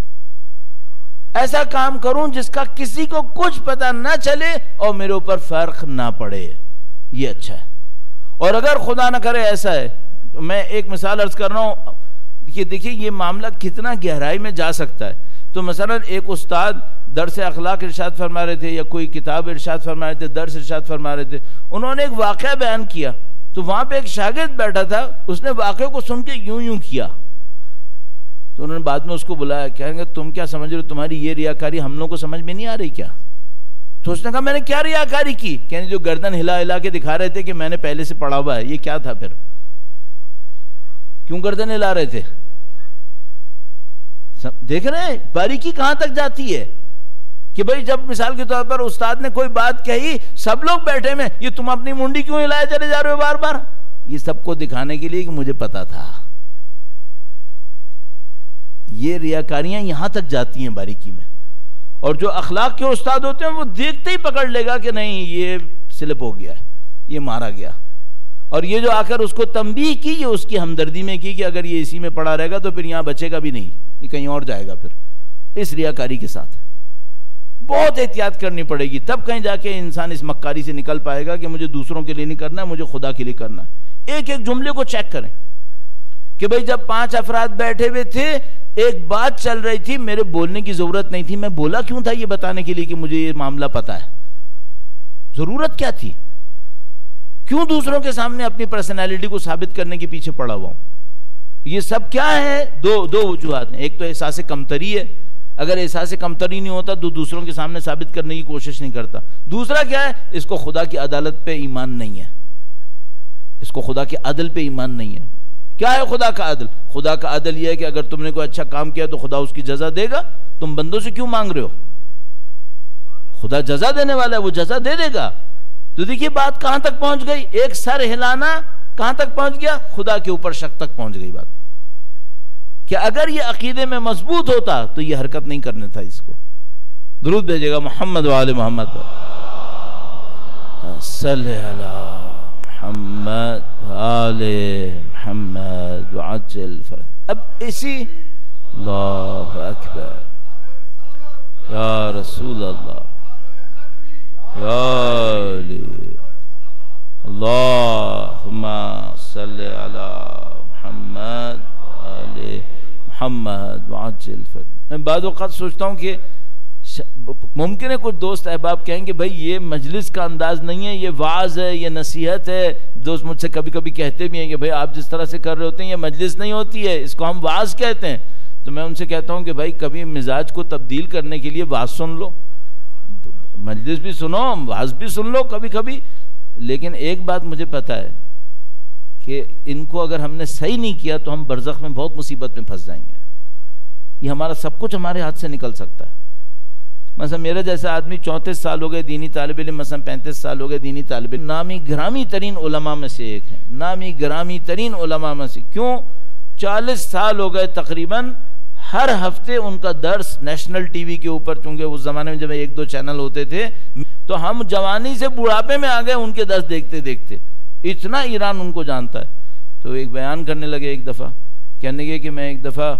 ایسا کام کروں جس کا کسی کو کچھ پتا نہ چلے اور میرے اوپر فرق نہ پڑے، یہ اچھا ہے. اور اگر خدا نہ کرے ایسا ہے، میں ایک مثال عرض کر رہا ہوں کہ دیکھیں یہ معاملہ کتنا گہرائی میں جا سکتا ہے. تو مثلا ایک استاد درس اخلاق ارشاد فرما رہے تھے یا کوئی کتاب ارشاد فرما رہے تھے، درس ارشاد فرما رہے تھے، انہوں نے ایک واقعہ بیان کیا. تو وہاں پہ ایک شاگرد بیٹھا تھا، اس نے واقعے کو سن کے یوں یوں کیا. تو انہوں نے بعد میں اس کو بلایا، کہیں گے تم کیا سمجھ رہے ہو، تمہاری یہ ریاکاری ہم لوگوں کو سمجھ میں نہیں آ رہی کیا؟ تو اس نے کہا میں نے کیا ریاکاری کی؟ کہنے جو گردن ہلا ہلا کے دکھا رہے تھے کہ میں نے پہلے سے پڑھا ہوا ہے، یہ کیا تھا؟ پھر کیوں گردن ہلا رہے تھے؟ دیکھ رہے ہیں باریکی کہاں تک جاتی ہے کہ بھئی جب مثال کے طور پر استاد نے کوئی بات کہی، سب لوگ بیٹھے میں، یہ تم اپنی منڈی کیوں ہلائے چلے جا رہے ہو بار بار؟ یہ سب کو دکھانے کے لیے کہ مجھے پتا تھا. یہ ریاکاریاں یہاں تک جاتی ہیں باریکی میں. اور جو اخلاق کے استاد ہوتے ہیں وہ دیکھتے ہی پکڑ لے گا کہ نہیں یہ سلپ ہو گیا ہے، یہ مارا گیا. اور یہ جو آ کر اس کو تنبیہ کی، یہ اس کی ہمدردی میں کی کہ اگر یہ اسی میں پڑا رہے گا تو پھر یہاں بچے گا بھی نہیں، یہ کہیں اور جائے گا. پھر اس ریاکاری کے ساتھ بہت احتیاط کرنی پڑے گی، تب کہیں جا کے انسان اس مکاری سے نکل پائے گا کہ مجھے دوسروں کے لیے نہیں کرنا ہے، مجھے خدا کے لیے کرنا ہے. ایک ایک جملے کو چیک کریں کہ بھئی جب پانچ افراد بیٹھے ہوئے تھے، ایک بات چل رہی تھی، میرے بولنے کی ضرورت نہیں تھی، میں بولا کیوں تھا؟ یہ بتانے کے لیے کہ مجھے یہ معاملہ پتا ہے. ضرورت کیا تھی؟ کیوں دوسروں کے سامنے اپنی پرسنالٹی کو ثابت کرنے کے پیچھے پڑا ہوا ہوں؟ یہ سب کیا ہے؟ دو دو وجوہات ہیں. ایک تو احساس کمتری ہے، اگر احساس کمتری نہیں ہوتا تو دوسروں کے سامنے ثابت کرنے کی کوشش نہیں کرتا. دوسرا کیا ہے؟ اس کو خدا کی عدالت پہ ایمان نہیں ہے، اس کو خدا کے عدل پہ ایمان نہیں ہے. کیا ہے خدا کا عدل؟ خدا کا عدل یہ ہے کہ اگر تم نے کوئی اچھا کام کیا تو خدا اس کی جزا دے گا. تم بندوں سے کیوں مانگ رہے ہو؟ خدا جزا دینے والا ہے، وہ جزا دے دے گا. تو دیکھیے بات کہاں تک پہنچ گئی، ایک سر ہلانا کہاں تک پہنچ گیا؟ خدا کے اوپر شک تک پہنچ گئی بات. کہ اگر یہ عقیدے میں مضبوط ہوتا تو یہ حرکت نہیں کرنے تھا. اس کو درود بھیجے گا محمد و آل محمد صلی علی محمد آل محمد وعجل فرج. اب اسی اللہ اکبر یا رسول اللہ یا علی اللہم صلی علی محمد آل محمد وعجل فرج. میں بعض اوقات سوچتا ہوں کہ ممکن ہے کچھ دوست احباب کہیں کہ بھئی یہ مجلس کا انداز نہیں ہے، یہ وعظ ہے، یہ نصیحت ہے. دوست مجھ سے کبھی کبھی کہتے بھی ہیں کہ بھئی آپ جس طرح سے کر رہے ہوتے ہیں یہ مجلس نہیں ہوتی ہے، اس کو ہم وعظ کہتے ہیں. تو میں ان سے کہتا ہوں کہ بھئی کبھی مزاج کو تبدیل کرنے کے لیے وعظ سن لو، مجلس بھی سنو، وعظ بھی سن لو کبھی کبھی. لیکن ایک بات مجھے پتا ہے کہ کہ ان کو اگر ہم نے صحیح نہیں کیا تو ہم برزخ میں بہت مصیبت میں پھنس جائیں گے. یہ ہمارا سب کچھ ہمارے ہاتھ سے نکل سکتا ہے. مثلا میرا جیسا آدمی چونتیس سال ہو گئے دینی طالب علم، مثلا پینتیس سال ہو گئے دینی طالب علم، نامی گرامی ترین علماء میں سے ایک ہیں، نامی گرامی ترین علماء میں سے. کیوں؟ چالیس سال ہو گئے تقریباً ہر ہفتے ان کا درس نیشنل ٹی وی کے اوپر، چونکہ اس زمانے میں جب ایک دو چینل ہوتے تھے تو ہم جوانی سے بڑھاپے میں آ گئے ان کے درس دیکھتے دیکھتے. اتنا ایران ان کو جانتا ہے. تو ایک بیان کرنے لگے ایک دفعہ، کہنے لگے کہ میں ایک دفعہ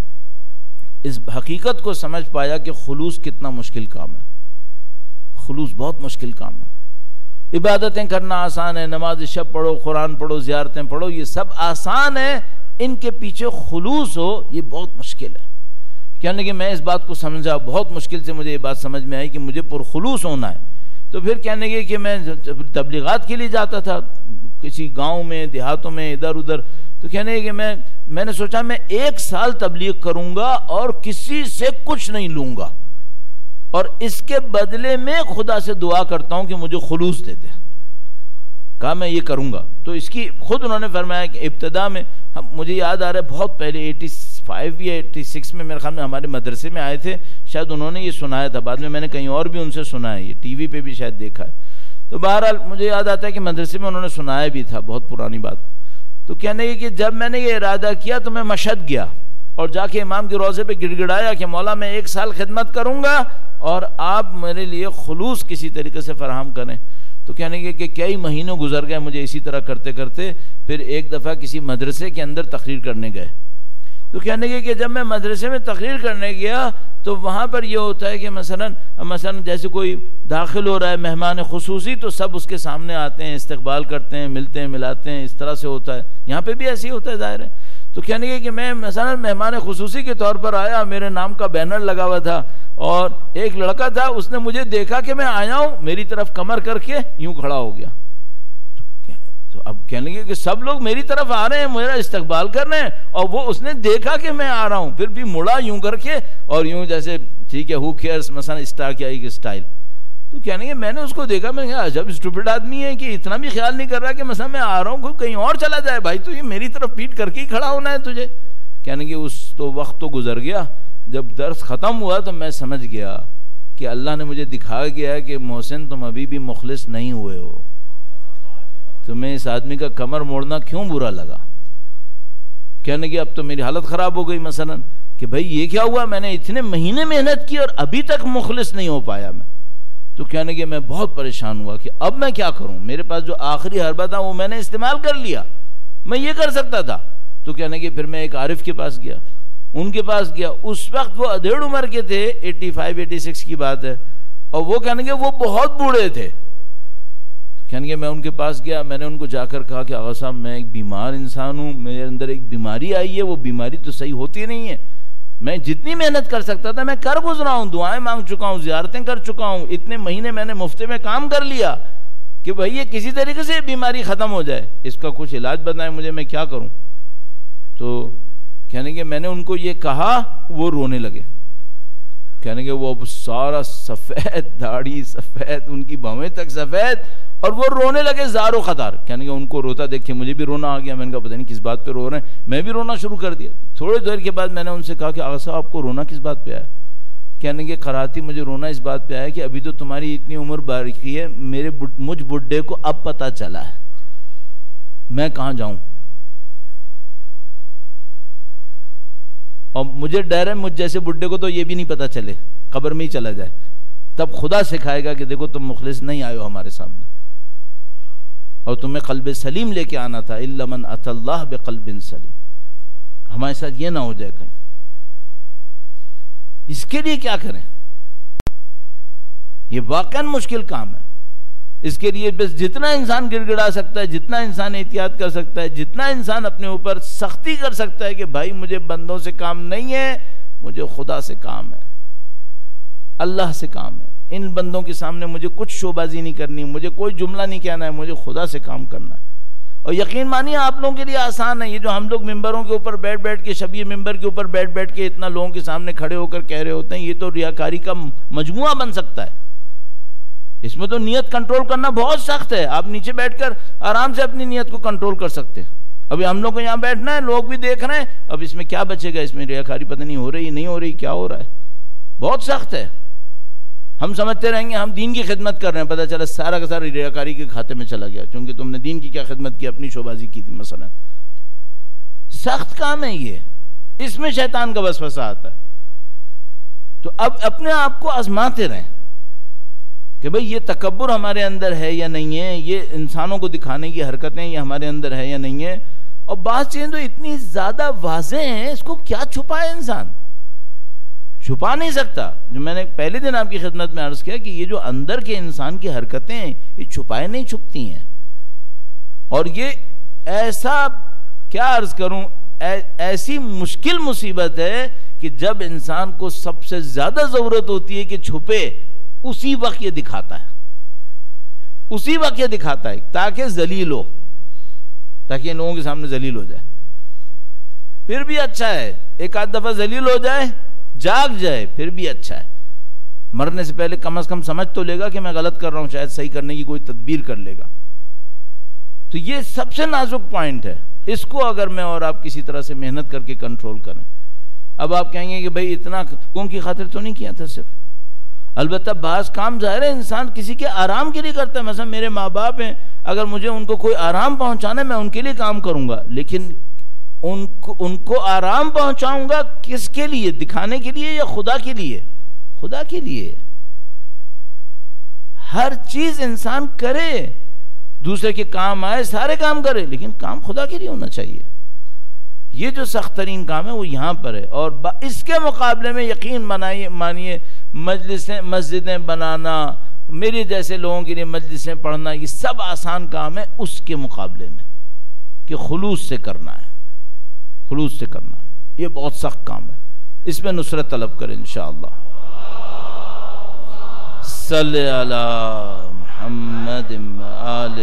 اس حقیقت کو سمجھ پایا کہ خلوص کتنا مشکل کام ہے. خلوص بہت مشکل کام ہے. عبادتیں کرنا آسان ہے، نماز شب پڑھو، قرآن پڑھو، زیارتیں پڑھو، یہ سب آسان ہے. ان کے پیچھے خلوص ہو یہ بہت مشکل ہے. کہنے کہ میں اس بات کو سمجھا، بہت مشکل سے مجھے یہ بات سمجھ میں آئی کہ مجھے پرخلوص ہونا ہے. تو پھر کہنے لگے کہ میں تبلیغات کے لیے جاتا تھا کسی گاؤں میں، دیہاتوں میں، ادھر ادھر. تو کہنے لگے کہ میں میں نے سوچا میں ایک سال تبلیغ کروں گا اور کسی سے کچھ نہیں لوں گا، اور اس کے بدلے میں خدا سے دعا کرتا ہوں کہ مجھے خلوص دے دے. کہا میں یہ کروں گا. تو اس کی خود انہوں نے فرمایا کہ ابتدا میں ہم مجھے یاد آ رہا ہے بہت پہلے ایٹی فائیو یا ایٹی سکس میں میرے خیال میں ہمارے مدرسے میں آئے تھے، شاید انہوں نے یہ سنایا تھا. بعد میں میں نے کہیں اور بھی ان سے سنا ہے، یہ ٹی وی پہ بھی شاید دیکھا ہے. تو بہرحال مجھے یاد آتا ہے کہ مدرسے میں انہوں نے سنایا بھی تھا، بہت پرانی بات. تو کہنے لگے کہ جب میں نے یہ ارادہ کیا تو میں مشہد گیا اور جا کے امام کے روضے پہ گڑ گڑایا کہ مولا میں ایک سال خدمت کروں گا اور آپ میرے لیے خلوص کسی طریقے سے فراہم کریں. تو کہنے لگے کہ کئی مہینوں گزر گئے مجھے اسی طرح کرتے کرتے. پھر ایک دفعہ کسی مدرسے کے اندر تقریر کرنے گئے. تو کہنے لگے کہ جب میں مدرسے میں تقریر کرنے گیا تو وہاں پر یہ ہوتا ہے کہ مثلا مثلا جیسے کوئی داخل ہو رہا ہے مہمان خصوصی تو سب اس کے سامنے آتے ہیں، استقبال کرتے ہیں، ملتے ہیں، ملاتے ہیں. اس طرح سے ہوتا ہے، یہاں پہ بھی ایسے ہی ہوتا ہے ظاہر ہے. تو کہنے لگے کہ میں مثلا مہمان خصوصی کے طور پر آیا، میرے نام کا بینر لگا ہوا تھا اور ایک لڑکا تھا، اس نے مجھے دیکھا کہ میں آیا ہوں، میری طرف کمر کر کے یوں کھڑا ہو گیا. تو اب کہنے لگے کہ سب لوگ میری طرف آ رہے ہیں، میرا استقبال کر رہے ہیں، اور وہ اس نے دیکھا کہ میں آ رہا ہوں، پھر بھی مڑا یوں کر کے اور یوں جیسے ٹھیک ہے ہو کیئرس مثلا اسٹار کیا ایک اسٹائل. تو کہنے لگے میں نے اس کو دیکھا، میں نے کہا عجب اسٹوپڈ آدمی ہے کہ اتنا بھی خیال نہیں کر رہا کہ مثلا میں آ رہا ہوں، کوئی کہیں اور چلا جائے. بھائی تو یہ میری طرف پیٹ کر کے ہی کھڑا ہونا ہے تجھے. کہنے لگے اس تو وقت تو گزر گیا، جب درس ختم ہوا تو میں سمجھ گیا کہ اللہ نے مجھے دکھا گیا ہے کہ محسن تم ابھی بھی مخلص نہیں ہوئے ہو. تمہیں اس آدمی کا کمر موڑنا کیوں برا لگا؟ کہنے کہ اب تو میری حالت خراب ہو گئی مثلا کہ بھائی یہ کیا ہوا، میں نے اتنے مہینے محنت کی اور ابھی تک مخلص نہیں ہو پایا میں. تو کہنے کہ میں بہت پریشان ہوا کہ اب میں کیا کروں، میرے پاس جو آخری حربہ تھا وہ میں نے استعمال کر لیا، میں یہ کر سکتا تھا. تو کہنے کہ پھر میں ایک عارف کے پاس گیا، ان کے پاس گیا. اس وقت وہ ادھیڑ عمر کے تھے، ایٹی فائیو ایٹی سکس کی بات ہے، اور وہ کہنے کہ وہ بہت بوڑھے تھے. کہنے کہ میں ان کے پاس گیا، میں نے ان کو جا کر کہا کہ آغا صاحب میں ایک بیمار انسان ہوں، میرے اندر ایک بیماری آئی ہے، وہ بیماری تو صحیح ہوتی نہیں ہے، میں جتنی محنت کر سکتا تھا میں کر گزرا ہوں، دعائیں مانگ چکا ہوں، زیارتیں کر چکا ہوں، اتنے مہینے میں نے مفت میں کام کر لیا کہ بھئی یہ کسی طریقے سے بیماری ختم ہو جائے، اس کا کچھ علاج بتائیں مجھے، میں کیا کروں. تو کہنے کہ میں نے ان کو یہ کہا، وہ رونے لگے. کہنے کہ وہ سارا سفید داڑھی سفید، ان کی بھویں تک سفید، اور وہ رونے لگے زار و خطار. کہنے کہ ان کو روتا دیکھ کے مجھے بھی رونا آ گیا. میں نے کہا پتہ نہیں کس بات پہ رو رہے ہیں، میں بھی رونا شروع کر دیا. تھوڑے دیر کے بعد میں نے ان سے کہا کہ آغا صاحب آپ کو رونا کس بات پہ آیا؟ کہنے کہ قراتی مجھے رونا اس بات پہ آیا کہ ابھی تو تمہاری اتنی عمر باریکی ہے، میرے مجھ بڈھے کو اب پتہ چلا ہے، میں کہاں جاؤں، اور مجھے ڈر ہے مجھ جیسے بڈھے کو تو یہ بھی نہیں پتہ چلے، قبر میں ہی چلا جائے، تب خدا سکھائے گا کہ دیکھو تم مخلص نہیں آئے ہو ہمارے سامنے، اور تمہیں قلب سلیم لے کے آنا تھا. الا من اتى اللہ بقلب سلیم. ہمارے ساتھ یہ نہ ہو جائے کہیں. اس کے لیے کیا کریں؟ یہ واقعاً مشکل کام ہے. اس کے لیے بس جتنا انسان گڑ گڑا سکتا ہے، جتنا انسان احتیاط کر سکتا ہے، جتنا انسان اپنے اوپر سختی کر سکتا ہے کہ بھائی مجھے بندوں سے کام نہیں ہے، مجھے خدا سے کام ہے، اللہ سے کام ہے. ان بندوں کے سامنے مجھے کچھ شوبازی نہیں کرنی، مجھے کوئی جملہ نہیں کہنا ہے، مجھے خدا سے کام کرنا ہے. اور یقین مانیے آپ لوگوں کے لیے آسان ہے. یہ جو ہم لوگ ممبروں کے اوپر بیٹھ بیٹھ کے شبیہ ممبر کے اوپر بیٹھ بیٹھ کے اتنا لوگوں کے سامنے کھڑے ہو کر کہہ رہے ہوتے ہیں، یہ تو ریاکاری کا مجموعہ بن سکتا ہے. اس میں تو نیت کنٹرول کرنا بہت سخت ہے. آپ نیچے بیٹھ کر آرام سے اپنی نیت کو کنٹرول کر سکتے ہیں. ابھی ہم لوگ کو یہاں بیٹھنا ہے، لوگ بھی دیکھ رہے ہیں، اب اس میں کیا بچے گا؟ اس میں ریاکاری پتہ نہیں ہو رہی نہیں ہو رہی، کیا ہو رہا ہے؟ بہت سخت ہے. ہم سمجھتے رہیں گے ہم دین کی خدمت کر رہے ہیں، پتہ چلا سارا کا سارا ریاکاری کے کھاتے میں چلا گیا، چونکہ تم نے دین کی کیا خدمت کی، اپنی شوبازی کی تھی. مثلا سخت کام ہے یہ، اس میں شیطان کا وسوسہ آتا ہے. تو اب اپنے آپ کو آزماتے رہیں کہ بھئی یہ تکبر ہمارے اندر ہے یا نہیں ہے، یہ انسانوں کو دکھانے کی حرکتیں یہ ہمارے اندر ہے یا نہیں ہے. اور بعض چیزیں تو اتنی زیادہ واضح ہیں، اس کو کیا چھپائے انسان؟ چھپا نہیں سکتا. جو میں نے پہلے دن آپ کی خدمت میں عرض کیا کہ یہ جو اندر کے انسان کی حرکتیں ہیں یہ چھپائے نہیں چھپتی ہیں. اور یہ ایسا کیا عرض کروں، ایسی مشکل مصیبت ہے کہ جب انسان کو سب سے زیادہ ضرورت ہوتی ہے کہ چھپے، اسی وقت یہ دکھاتا ہے، اسی وقت یہ دکھاتا ہے تاکہ ذلیل ہو، تاکہ لوگوں کے سامنے ذلیل ہو جائے. پھر بھی اچھا ہے ایک آدھ دفعہ ذلیل ہو جائے، جاگ جائے، پھر بھی اچھا ہے. مرنے سے پہلے کم از کم سمجھ تو لے گا کہ میں غلط کر رہا ہوں، شاید صحیح کرنے کی کوئی تدبیر کر لے گا. تو یہ سب سے نازک پوائنٹ ہے. اس کو اگر میں اور آپ کسی طرح سے محنت کر کے کنٹرول کریں. اب آپ کہیں گے کہ بھئی اتنا کون کی خاطر تو نہیں کیا تھا صرف. البتہ بعض کام ظاہر ہے انسان کسی کے آرام کے لیے کرتا ہے. مثلا میرے ماں باپ ہیں، اگر مجھے ان کو کوئی آرام پہنچانا ہے میں ان کے لیے کام کروں گا، لیکن ان کو ان کو آرام پہنچاؤں گا کس کے لیے؟ دکھانے کے لیے یا خدا کے لیے؟ خدا کے لیے. ہر چیز انسان کرے، دوسرے کے کام آئے، سارے کام کرے، لیکن کام خدا کے لیے ہونا چاہیے. یہ جو سخت ترین کام ہے وہ یہاں پر ہے. اور اس کے مقابلے میں یقین منائیے مانیے مجلسیں مسجدیں بنانا، میرے جیسے لوگوں کے لیے مجلسیں پڑھنا، یہ سب آسان کام ہے اس کے مقابلے میں کہ خلوص سے کرنا ہے، خلوص سے کرنا ہے. یہ بہت سخت کام ہے، اس میں نصرت طلب کریں انشاءاللہ. صلی علی محمد آل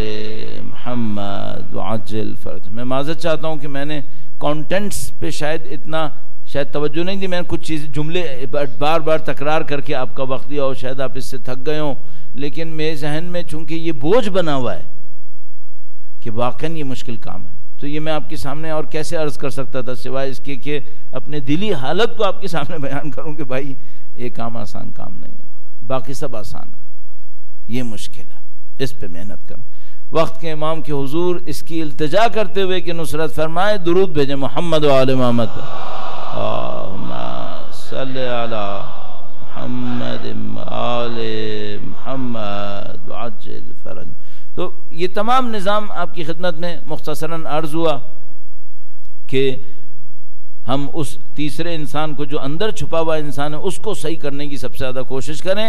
محمد وعجل فرج. میں معذرت چاہتا ہوں کہ میں نے کانٹینٹس پہ شاید اتنا شاید توجہ نہیں دی. میں نے کچھ چیزیں جملے بار بار تکرار کر کے آپ کا وقت دیا اور شاید آپ اس سے تھک گئے ہوں، لیکن میرے ذہن میں چونکہ یہ بوجھ بنا ہوا ہے کہ واقعاً یہ مشکل کام ہے، تو یہ میں آپ کے سامنے اور کیسے عرض کر سکتا تھا سوائے اس کے کہ اپنے دلی حالت کو آپ کے سامنے بیان کروں کہ بھائی یہ کام آسان کام نہیں ہے، باقی سب آسان ہے، یہ مشکل ہے، اس پہ محنت کریں. وقت کے امام کے حضور اس کی التجا کرتے ہوئے کہ نصرت فرمائے، درود بھیجیں محمد و آل محمد. اللہم صلی علی محمد آل محمد وعجل فرج. تو یہ تمام نظام آپ کی خدمت میں مختصراً عرض ہوا کہ ہم اس تیسرے انسان کو جو اندر چھپا ہوا انسان ہے اس کو صحیح کرنے کی سب سے زیادہ کوشش کریں.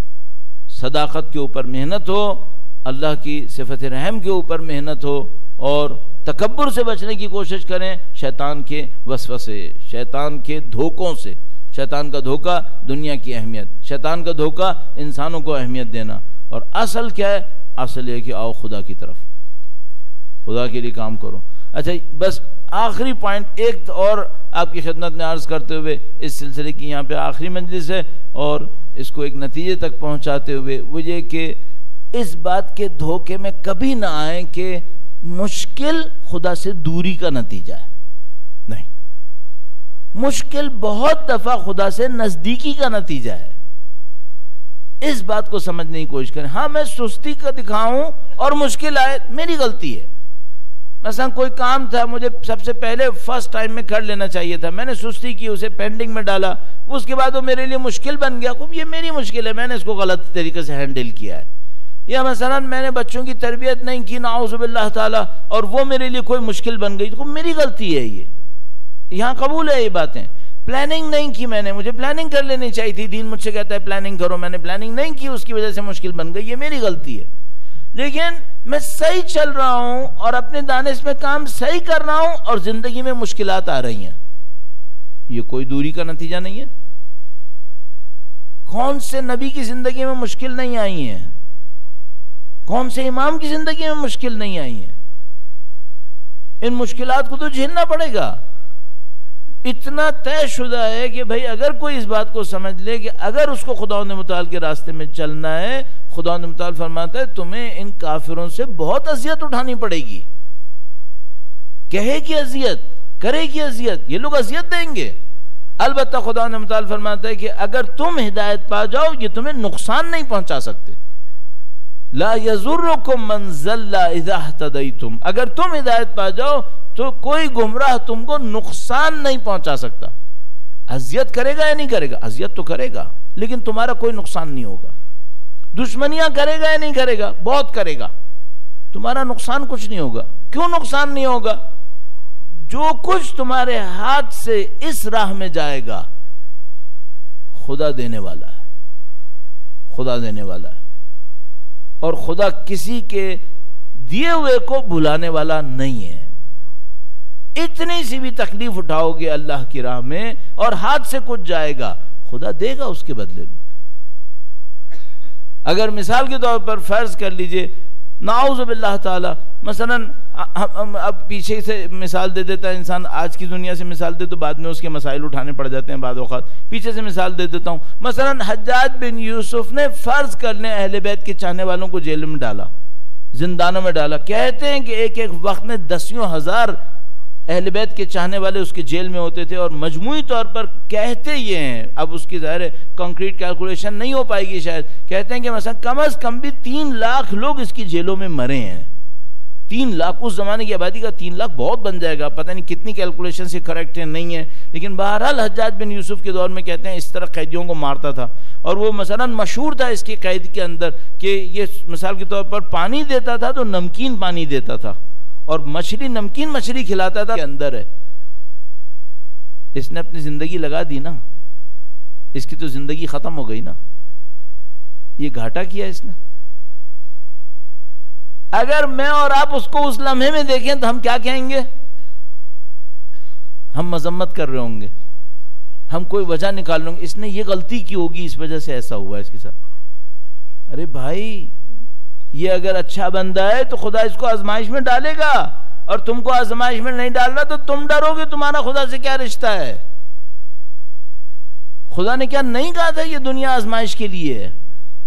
صداقت کے اوپر محنت ہو، اللہ کی صفت رحم کے اوپر محنت ہو، اور تکبر سے بچنے کی کوشش کریں، شیطان کے وسوسے، شیطان کے دھوکوں سے. شیطان کا دھوکہ دنیا کی اہمیت، شیطان کا دھوکہ انسانوں کو اہمیت دینا. اور اصل کیا ہے؟ اصل یہ کہ آؤ خدا کی طرف، خدا کے لیے کام کرو. اچھا بس آخری پوائنٹ ایک اور آپ کی خدمت میں عرض کرتے ہوئے، اس سلسلے کی یہاں پہ آخری مجلس ہے اور اس کو ایک نتیجے تک پہنچاتے ہوئے، وہ یہ کہ اس بات کے دھوکے میں کبھی نہ آئیں کہ مشکل خدا سے دوری کا نتیجہ ہے. نہیں، مشکل بہت دفعہ خدا سے نزدیکی کا نتیجہ ہے. اس بات کو سمجھنے کی کوشش کریں. ہاں میں سستی کا دکھاؤں اور مشکل آئے، میری غلطی ہے. مثلا کوئی کام تھا مجھے سب سے پہلے فرسٹ ٹائم میں کر لینا چاہیے تھا، میں نے سستی کی، اسے پینڈنگ میں ڈالا، اس کے بعد وہ میرے لیے مشکل بن گیا. یہ میری مشکل ہے، میں نے اس کو غلط طریقے سے ہینڈل کیا ہے. یا مثلا میں نے بچوں کی تربیت نہیں کی نعوذ باللہ تعالیٰ، اور وہ میرے لیے کوئی مشکل بن گئی، تو میری غلطی ہے. یہ یہاں قبول ہے یہ باتیں. پلاننگ نہیں کی میں نے، مجھے پلاننگ کر لینی چاہیے تھی، دین مجھ سے کہتا ہے پلاننگ کرو، میں نے پلاننگ نہیں کی، اس کی وجہ سے مشکل بن گئی، یہ میری غلطی ہے. لیکن میں صحیح چل رہا ہوں اور اپنے دانش میں کام صحیح کر رہا ہوں اور زندگی میں مشکلات آ رہی ہیں، یہ کوئی دوری کا نتیجہ نہیں ہے. کون سے نبی کی زندگی میں مشکل نہیں آئی ہیں؟ کون سے امام کی زندگی میں مشکل نہیں آئی ہیں؟ ان مشکلات کو تو جھیلنا پڑے گا. اتنا طے شدہ ہے کہ بھئی اگر کوئی اس بات کو سمجھ لے کہ اگر اس کو خداوند متعال کے راستے میں چلنا ہے، خداوند متعال فرماتا ہے تمہیں ان کافروں سے بہت اذیت اٹھانی پڑے گی. کہے کہ اذیت، کرے کہ اذیت، یہ لوگ اذیت دیں گے۔ البتہ خدا نے متعال فرماتا ہے کہ اگر تم ہدایت پا جاؤ یہ تمہیں نقصان نہیں پہنچا سکتے۔ لا یضرکم من ضل اذا اہتدیتم، اگر تم ہدایت پا جاؤ تو کوئی گمراہ تم کو نقصان نہیں پہنچا سکتا۔ اذیت کرے گا یا نہیں کرے گا؟ اذیت تو کرے گا لیکن تمہارا کوئی نقصان نہیں ہوگا۔ دشمنیاں کرے گا یا نہیں کرے گا؟ بہت کرے گا، تمہارا نقصان کچھ نہیں ہوگا۔ کیوں نقصان نہیں ہوگا؟ جو کچھ تمہارے ہاتھ سے اس راہ میں جائے گا خدا دینے والا ہے، خدا دینے والا ہے، اور خدا کسی کے دیے ہوئے کو بھلانے والا نہیں ہے۔ اتنی سی بھی تکلیف اٹھاؤ گے اللہ کی راہ میں اور ہاتھ سے کچھ جائے گا، خدا دے گا اس کے بدلے میں۔ اگر مثال کے طور پر فرض کر لیجئے، نعوذ باللہ تعالی، مثلا اب پیچھے سے مثال دے دیتا ہے انسان، آج کی دنیا سے مثال دے تو بعد میں اس کے مسائل اٹھانے پڑ جاتے ہیں بعض اوقات، پیچھے سے مثال دے دیتا ہوں۔ مثلا حجاج بن یوسف نے فرض کرنے اہل بیت کے چاہنے والوں کو جیل میں ڈالا، زندانوں میں ڈالا۔ کہتے ہیں کہ ایک ایک وقت میں دسیوں ہزار اہل بیت کے چاہنے والے اس کے جیل میں ہوتے تھے، اور مجموعی طور پر کہتے یہ ہیں، اب اس کی ظاہر کنکریٹ کیلکولیشن نہیں ہو پائے گی شاید، کہتے ہیں کہ مثلا کم از کم بھی تین لاکھ لوگ اس کی جیلوں میں مرے ہیں۔ تین لاکھ اس زمانے کی آبادی کا تین لاکھ بہت بن جائے گا، پتہ نہیں کتنی کیلکولیشن سے کریکٹ ہے نہیں ہے، لیکن بہرحال حجاج بن یوسف کے دور میں کہتے ہیں اس طرح قیدیوں کو مارتا تھا، اور وہ مثلا مشہور تھا اس کی قید کے اندر کہ یہ مثال کے طور پر پانی دیتا تھا تو نمکین پانی دیتا تھا، اور مچھلی نمکین مچھلی کھلاتا تھا کے اندر ہے۔ اس نے اپنی زندگی لگا دی نا، اس کی تو زندگی ختم ہو گئی نا، یہ گھاٹا کیا اس نے۔ اگر میں اور آپ اس کو اس لمحے میں دیکھیں تو ہم کیا کہیں گے؟ ہم مذمت کر رہے ہوں گے، ہم کوئی وجہ نکال لیں گے، اس نے یہ غلطی کی ہوگی اس وجہ سے ایسا ہوا اس کے ساتھ۔ ارے بھائی، یہ اگر اچھا بندہ ہے تو خدا اس کو آزمائش میں ڈالے گا، اور تم کو آزمائش میں نہیں ڈال رہا تو تم ڈرو گے، تمہارا خدا سے کیا رشتہ ہے؟ خدا نے کیا نہیں کہا تھا یہ دنیا آزمائش کے لیے ہے؟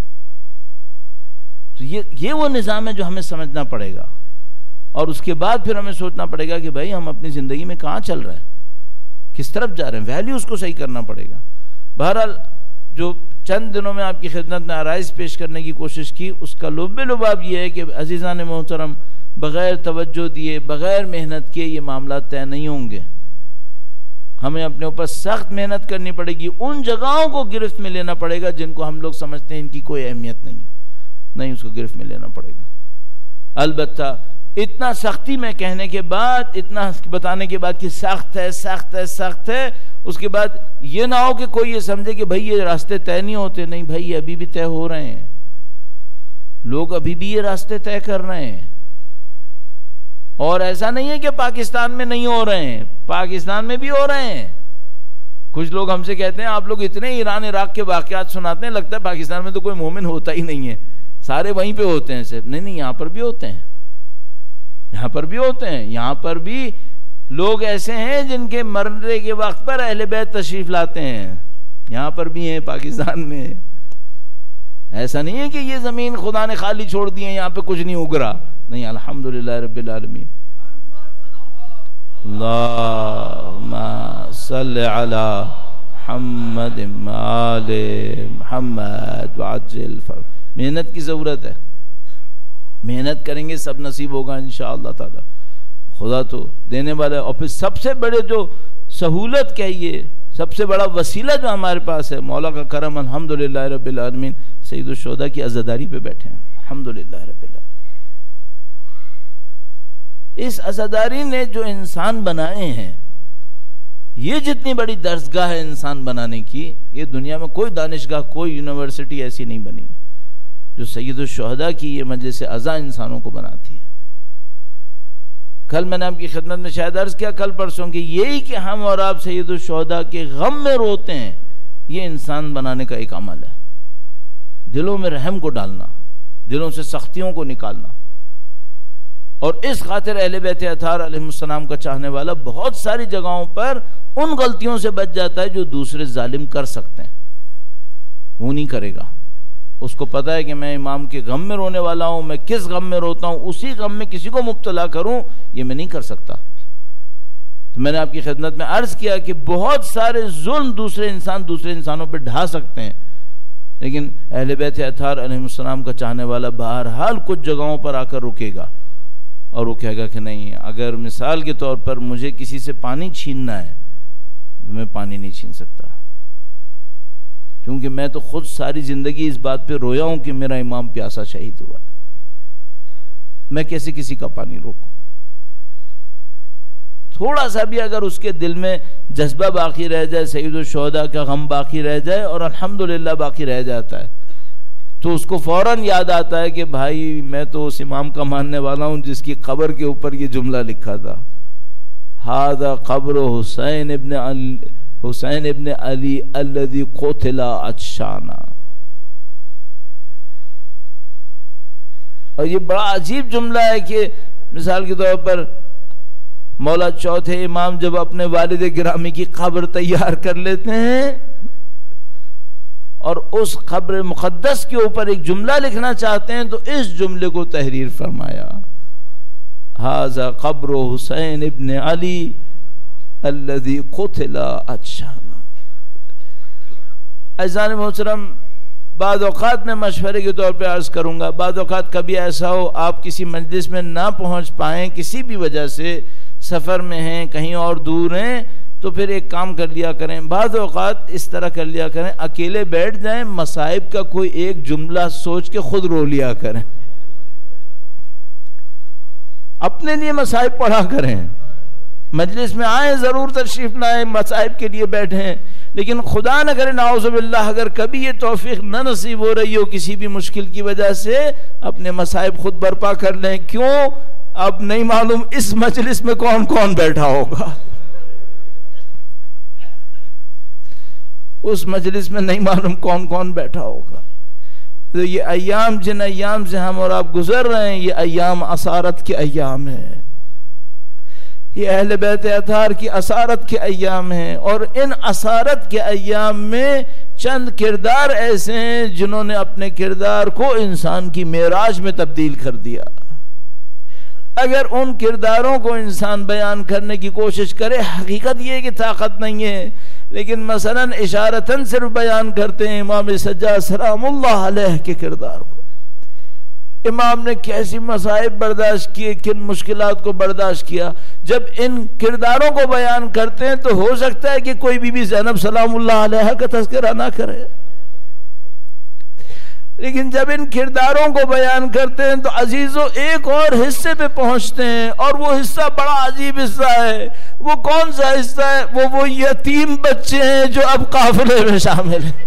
تو یہ یہ وہ نظام ہے جو ہمیں سمجھنا پڑے گا، اور اس کے بعد پھر ہمیں سوچنا پڑے گا کہ بھائی ہم اپنی زندگی میں کہاں چل رہے ہیں، کس طرف جا رہے ہیں، ویلیو اس کو صحیح کرنا پڑے گا۔ بہرحال جو چند دنوں میں آپ کی خدمت میں آرائز پیش کرنے کی کوشش کی، اس کا لب لباب یہ ہے کہ عزیزان محترم، بغیر توجہ دیے، بغیر محنت کیے یہ معاملات طے نہیں ہوں گے۔ ہمیں اپنے اوپر سخت محنت کرنی پڑے گی، ان جگہوں کو گرفت میں لینا پڑے گا جن کو ہم لوگ سمجھتے ہیں ان کی کوئی اہمیت نہیں ہے، نہیں، اس کو گرفت میں لینا پڑے گا۔ البتہ اتنا سختی میں کہنے کے بعد، اتنا بتانے کے بعد کہ سخت ہے سخت ہے سخت ہے، اس کے بعد یہ نہ ہو کہ کوئی یہ سمجھے کہ بھائی یہ راستے طے نہیں ہوتے۔ نہیں بھائی، یہ ابھی بھی طے ہو رہے ہیں، لوگ ابھی بھی یہ راستے طے کر رہے ہیں، اور ایسا نہیں ہے کہ پاکستان میں نہیں ہو رہے ہیں، پاکستان میں بھی ہو رہے ہیں۔ کچھ لوگ ہم سے کہتے ہیں آپ لوگ اتنے ایران عراق کے واقعات سناتے ہیں، لگتا ہے پاکستان میں تو کوئی مومن ہوتا ہی نہیں ہے، سارے وہیں پہ ہوتے ہیں صرف۔ نہیں نہیں، یہاں پر بھی ہوتے ہیں، یہاں پر بھی ہوتے ہیں، یہاں پر بھی لوگ ایسے ہیں جن کے مرنے کے وقت پر اہل بیت تشریف لاتے ہیں، یہاں پر بھی ہیں پاکستان میں۔ ایسا نہیں ہے کہ یہ زمین خدا نے خالی چھوڑ دی ہے، یہاں پہ کچھ نہیں اگ رہا، نہیں، الحمدللہ رب العالمین۔ اللہم صلی علی محمد آل محمد وعجل فرج۔ محنت کی ضرورت ہے، محنت کریں گے سب نصیب ہوگا انشاءاللہ تعالی، خدا تو دینے والا ہے۔ اور پھر سب سے بڑے جو سہولت کہیے، سب سے بڑا وسیلہ جو ہمارے پاس ہے، مولا کا کرم، الحمدللہ رب العالمین، سید الشہداء کی عزاداری پہ بیٹھے ہیں، الحمدللہ رب العالمین۔ اس عزاداری نے جو انسان بنائے ہیں، یہ جتنی بڑی درسگاہ ہے انسان بنانے کی، یہ دنیا میں کوئی دانشگاہ، کوئی یونیورسٹی ایسی نہیں بنی ہے جو سید الشہداء کی یہ مجلس عزا انسانوں کو بناتی ہے۔ کل میں نے آپ کی خدمت میں شاید عرض کیا، کل پرسوں، کہ یہی کہ ہم اور آپ سید الشہداء کے غم میں روتے ہیں، یہ انسان بنانے کا ایک عمل ہے۔ دلوں میں رحم کو ڈالنا، دلوں سے سختیوں کو نکالنا، اور اس خاطر اہل بیت اطہار علیہ السلام کا چاہنے والا بہت ساری جگہوں پر ان غلطیوں سے بچ جاتا ہے جو دوسرے ظالم کر سکتے ہیں، وہ نہیں کرے گا۔ اس کو پتا ہے کہ میں امام کے غم میں رونے والا ہوں، میں کس غم میں روتا ہوں، اسی غم میں کسی کو مبتلا کروں، یہ میں نہیں کر سکتا۔ میں نے آپ کی خدمت میں عرض کیا کہ بہت سارے ظلم دوسرے انسان دوسرے انسانوں پہ ڈھا سکتے ہیں، لیکن اہل بیت اطہار علیہ السلام کا چاہنے والا بہرحال کچھ جگہوں پر آ کر رکے گا، اور وہ کہے گا کہ نہیں، اگر مثال کے طور پر مجھے کسی سے پانی چھیننا ہے تو میں پانی نہیں چھین سکتا، کیونکہ میں تو خود ساری زندگی اس بات پہ رویا ہوں کہ میرا امام پیاسا شہید ہوا، میں کیسے کسی کا پانی روکوں؟ تھوڑا سا بھی اگر اس کے دل میں جذبہ باقی رہ جائے، سید الشہداء کا غم باقی رہ جائے، اور الحمدللہ باقی رہ جاتا ہے، تو اس کو فوراً یاد آتا ہے کہ بھائی میں تو اس امام کا ماننے والا ہوں جس کی قبر کے اوپر یہ جملہ لکھا تھا، ھذا قبر حسین ابن علی حسین ابن علی الذی قتل عطشانا۔ اور یہ بڑا عجیب جملہ ہے کہ مثال کے طور پر مولا چوتھے امام جب اپنے والد گرامی کی قبر تیار کر لیتے ہیں اور اس قبر مقدس کے اوپر ایک جملہ لکھنا چاہتے ہیں، تو اس جملے کو تحریر فرمایا، ھذا قبر حسین ابن علی الذی قتل عطشانا۔ عزیزان محترم، بعض اوقات میں مشورے کے طور پہ عرض کروں گا، بعض اوقات کبھی ایسا ہو آپ کسی مجلس میں نہ پہنچ پائیں، کسی بھی وجہ سے سفر میں ہیں، کہیں اور دور ہیں، تو پھر ایک کام کر لیا کریں، بعض اوقات اس طرح کر لیا کریں، اکیلے بیٹھ جائیں، مصائب کا کوئی ایک جملہ سوچ کے خود رو لیا کریں، اپنے لیے مصائب پڑھا کریں، مجلس میں آئیں ضرور تشریف لائیں، مصائب کے لیے بیٹھیں، لیکن خدا نہ کرے نعوذ باللہ اگر کبھی یہ توفیق نہ نصیب ہو رہی ہو کسی بھی مشکل کی وجہ سے، اپنے مصائب خود برپا کر لیں۔ کیوں؟ اب نہیں معلوم اس مجلس میں کون کون بیٹھا ہوگا، اس مجلس میں نہیں معلوم کون کون بیٹھا ہوگا۔ تو یہ ایام جن ایام سے ہم اور آپ گزر رہے ہیں، یہ ایام اسارت کے ایام ہیں، یہ اہل بیت اطہار کی اسارت کے ایام ہیں، اور ان اسارت کے ایام میں چند کردار ایسے ہیں جنہوں نے اپنے کردار کو انسان کی معراج میں تبدیل کر دیا۔ اگر ان کرداروں کو انسان بیان کرنے کی کوشش کرے، حقیقت یہ کہ طاقت نہیں ہے، لیکن مثلا اشارتاً صرف بیان کرتے ہیں امام سجاد سلام اللہ علیہ کے کردار کو، امام نے کیسی مصائب برداشت کیے، کن مشکلات کو برداشت کیا۔ جب ان کرداروں کو بیان کرتے ہیں تو ہو سکتا ہے کہ کوئی بی بی زینب سلام اللہ علیہ کا تذکرہ نہ کرے، لیکن جب ان کرداروں کو بیان کرتے ہیں تو عزیزوں ایک اور حصے پہ پہنچتے ہیں، اور وہ حصہ بڑا عجیب حصہ ہے۔ وہ کون سا حصہ ہے؟ وہ وہ یتیم بچے ہیں جو اب قافلے میں شامل ہیں۔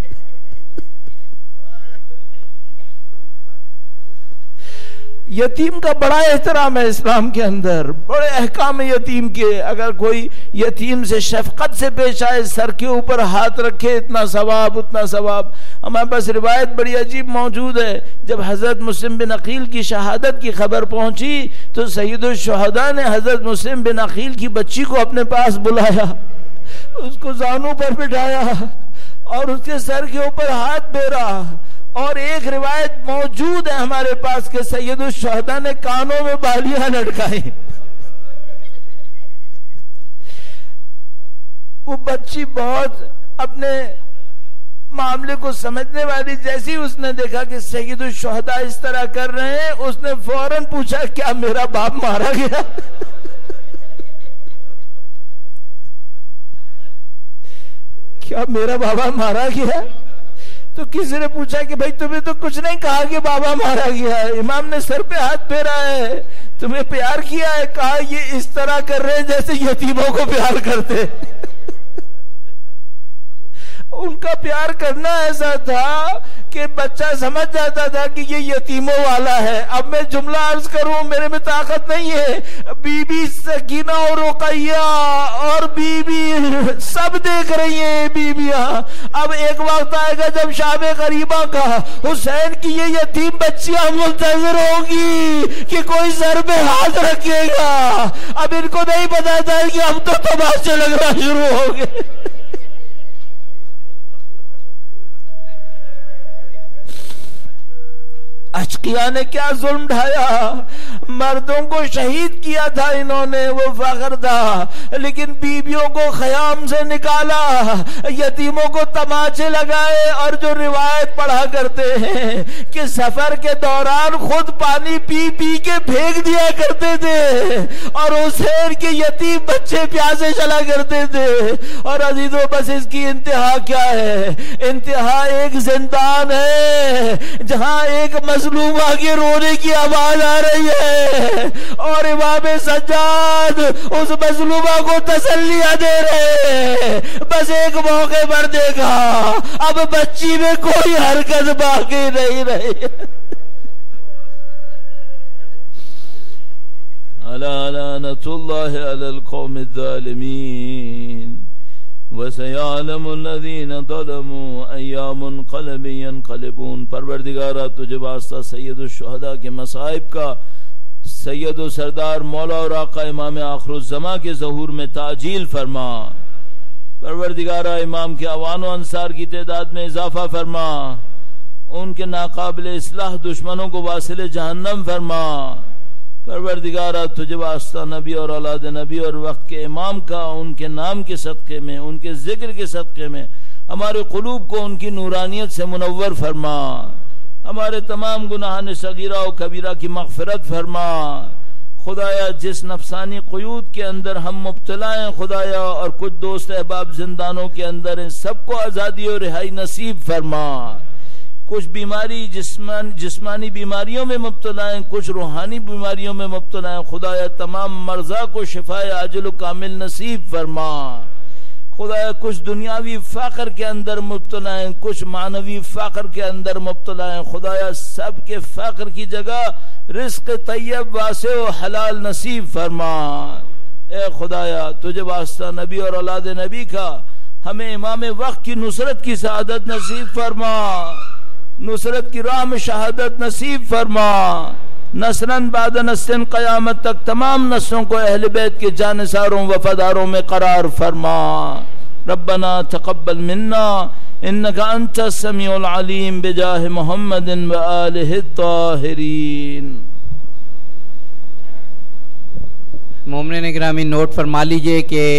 یتیم کا بڑا احترام ہے اسلام کے اندر، بڑے احکام یتیم کے، اگر کوئی یتیم سے شفقت سے پیش آئے، سر کے اوپر ہاتھ رکھے، اتنا ثواب اتنا ثواب۔ ہمارے پاس روایت بڑی عجیب موجود ہے، جب حضرت مسلم بن عقیل کی شہادت کی خبر پہنچی تو سید الشہداء نے حضرت مسلم بن عقیل کی بچی کو اپنے پاس بلایا، اس کو زانوں پر بٹھایا اور اس کے سر کے اوپر ہاتھ پھیرا، اور ایک روایت موجود ہے ہمارے پاس کہ سید الشہداء نے کانوں میں بالیاں لٹکائی۔ وہ بچی بہت اپنے معاملے کو سمجھنے والی، جیسی اس نے دیکھا کہ سید الشہداء اس طرح کر رہے ہیں، اس نے فوراً پوچھا کیا میرا باپ مارا گیا؟ کیا میرا بابا مارا گیا؟ تو کسی نے پوچھا کہ بھائی تمہیں تو کچھ نہیں کہا کہ بابا مارا گیا ہے، امام نے سر پہ ہاتھ پھیرا ہے، تمہیں پیار کیا ہے؟ کہا یہ اس طرح کر رہے جیسے یتیموں کو پیار کرتے۔ ان کا پیار کرنا ایسا تھا کہ بچہ سمجھ جاتا تھا کہ یہ یتیموں والا ہے۔ اب میں جملہ عرض کروں، میرے میں طاقت نہیں ہے، بی بی سکینہ اور رقیہ اور بی بی سب دیکھ رہی ہیں بیویاں۔ اب ایک وقت آئے گا جب شام غریبہ کا حسین کی یہ یتیم بچیاں منتظر ہوگی کہ کوئی سر پہ ہاتھ رکھے گا۔ اب ان کو نہیں پتا تھا کہ اب تو تماشے لگنا شروع ہو گئے۔ اشقیاء نے کیا ظلم ڈھایا، مردوں کو شہید کیا تھا انہوں نے، وہ فخر تھا، لیکن بیویوں کو خیام سے نکالا، یتیموں کو تماچے لگائے، اور جو روایت پڑھا کرتے ہیں کہ سفر کے دوران خود پانی پی پی کے پھینک دیا کرتے تھے، اور حسین کے یتیم بچے پیاسے چلا کرتے تھے۔ اور عزیزو بس اس کی انتہا کیا ہے؟ انتہا ایک زندان ہے جہاں ایک مظلومہ کے رونے کی آواز آ رہی ہے، اور امام سجاد اس مظلومہ کو تسلیاں دے رہے ہیں۔ بس ایک موقع پر دیکھا، اب بچی میں کوئی حرکت باقی نہیں رہی۔ الا لعنۃ اللہ علی القوم الظالمین وسیعلم الذین ظلموا ای منقلب ینقلبون۔ پروردگارہ تجھے واسطہ سید الشہداء کے مصائب کا، سید و سردار مولا اور آقا امام آخر الزماں کے ظہور میں تعجیل فرما۔ پروردگارہ امام کے اعوان و انصار کی تعداد میں اضافہ فرما، ان کے ناقابل اصلاح دشمنوں کو واصل جہنم فرما۔ پروردگارہ تجھے واسطہ نبی اور اولاد نبی اور وقت کے امام کا، ان کے نام کے صدقے میں، ان کے ذکر کے صدقے میں ہمارے قلوب کو ان کی نورانیت سے منور فرما، ہمارے تمام گناہان صغیرہ و کبیرہ کی مغفرت فرما۔ خدایا جس نفسانی قیود کے اندر ہم مبتلا ہیں خدایا، اور کچھ دوست احباب زندانوں کے اندر ہیں، سب کو آزادی اور رہائی نصیب فرما۔ کچھ بیماری جسمان جسمانی بیماریوں میں مبتلا ہیں، کچھ روحانی بیماریوں میں مبتلا ہیں، خدایا تمام مرضا کو شفائے عاجل و کامل نصیب فرما۔ خدایا کچھ دنیاوی فقر کے اندر مبتلا ہیں، کچھ معنوی فقر کے اندر مبتلا ہیں، خدایا سب کے فقر کی جگہ رزق طیب واسع و حلال نصیب فرما۔ اے خدایا تجھے واسطہ نبی اور اولاد نبی کا ہمیں امام وقت کی نصرت کی سعادت نصیب فرما، نصرت کی راہ میں شہادت نصیب فرما۔ نصرن بعد نصرن قیامت تک تمام نسلوں کو اہل بیت کے جانثاروں وفاداروں میں قرار فرما۔ ربنا تقبل منا انك انت السميع العليم بجاه محمد وآله الطاهرين۔ مومنین گرامی نوٹ فرما لیجئے کہ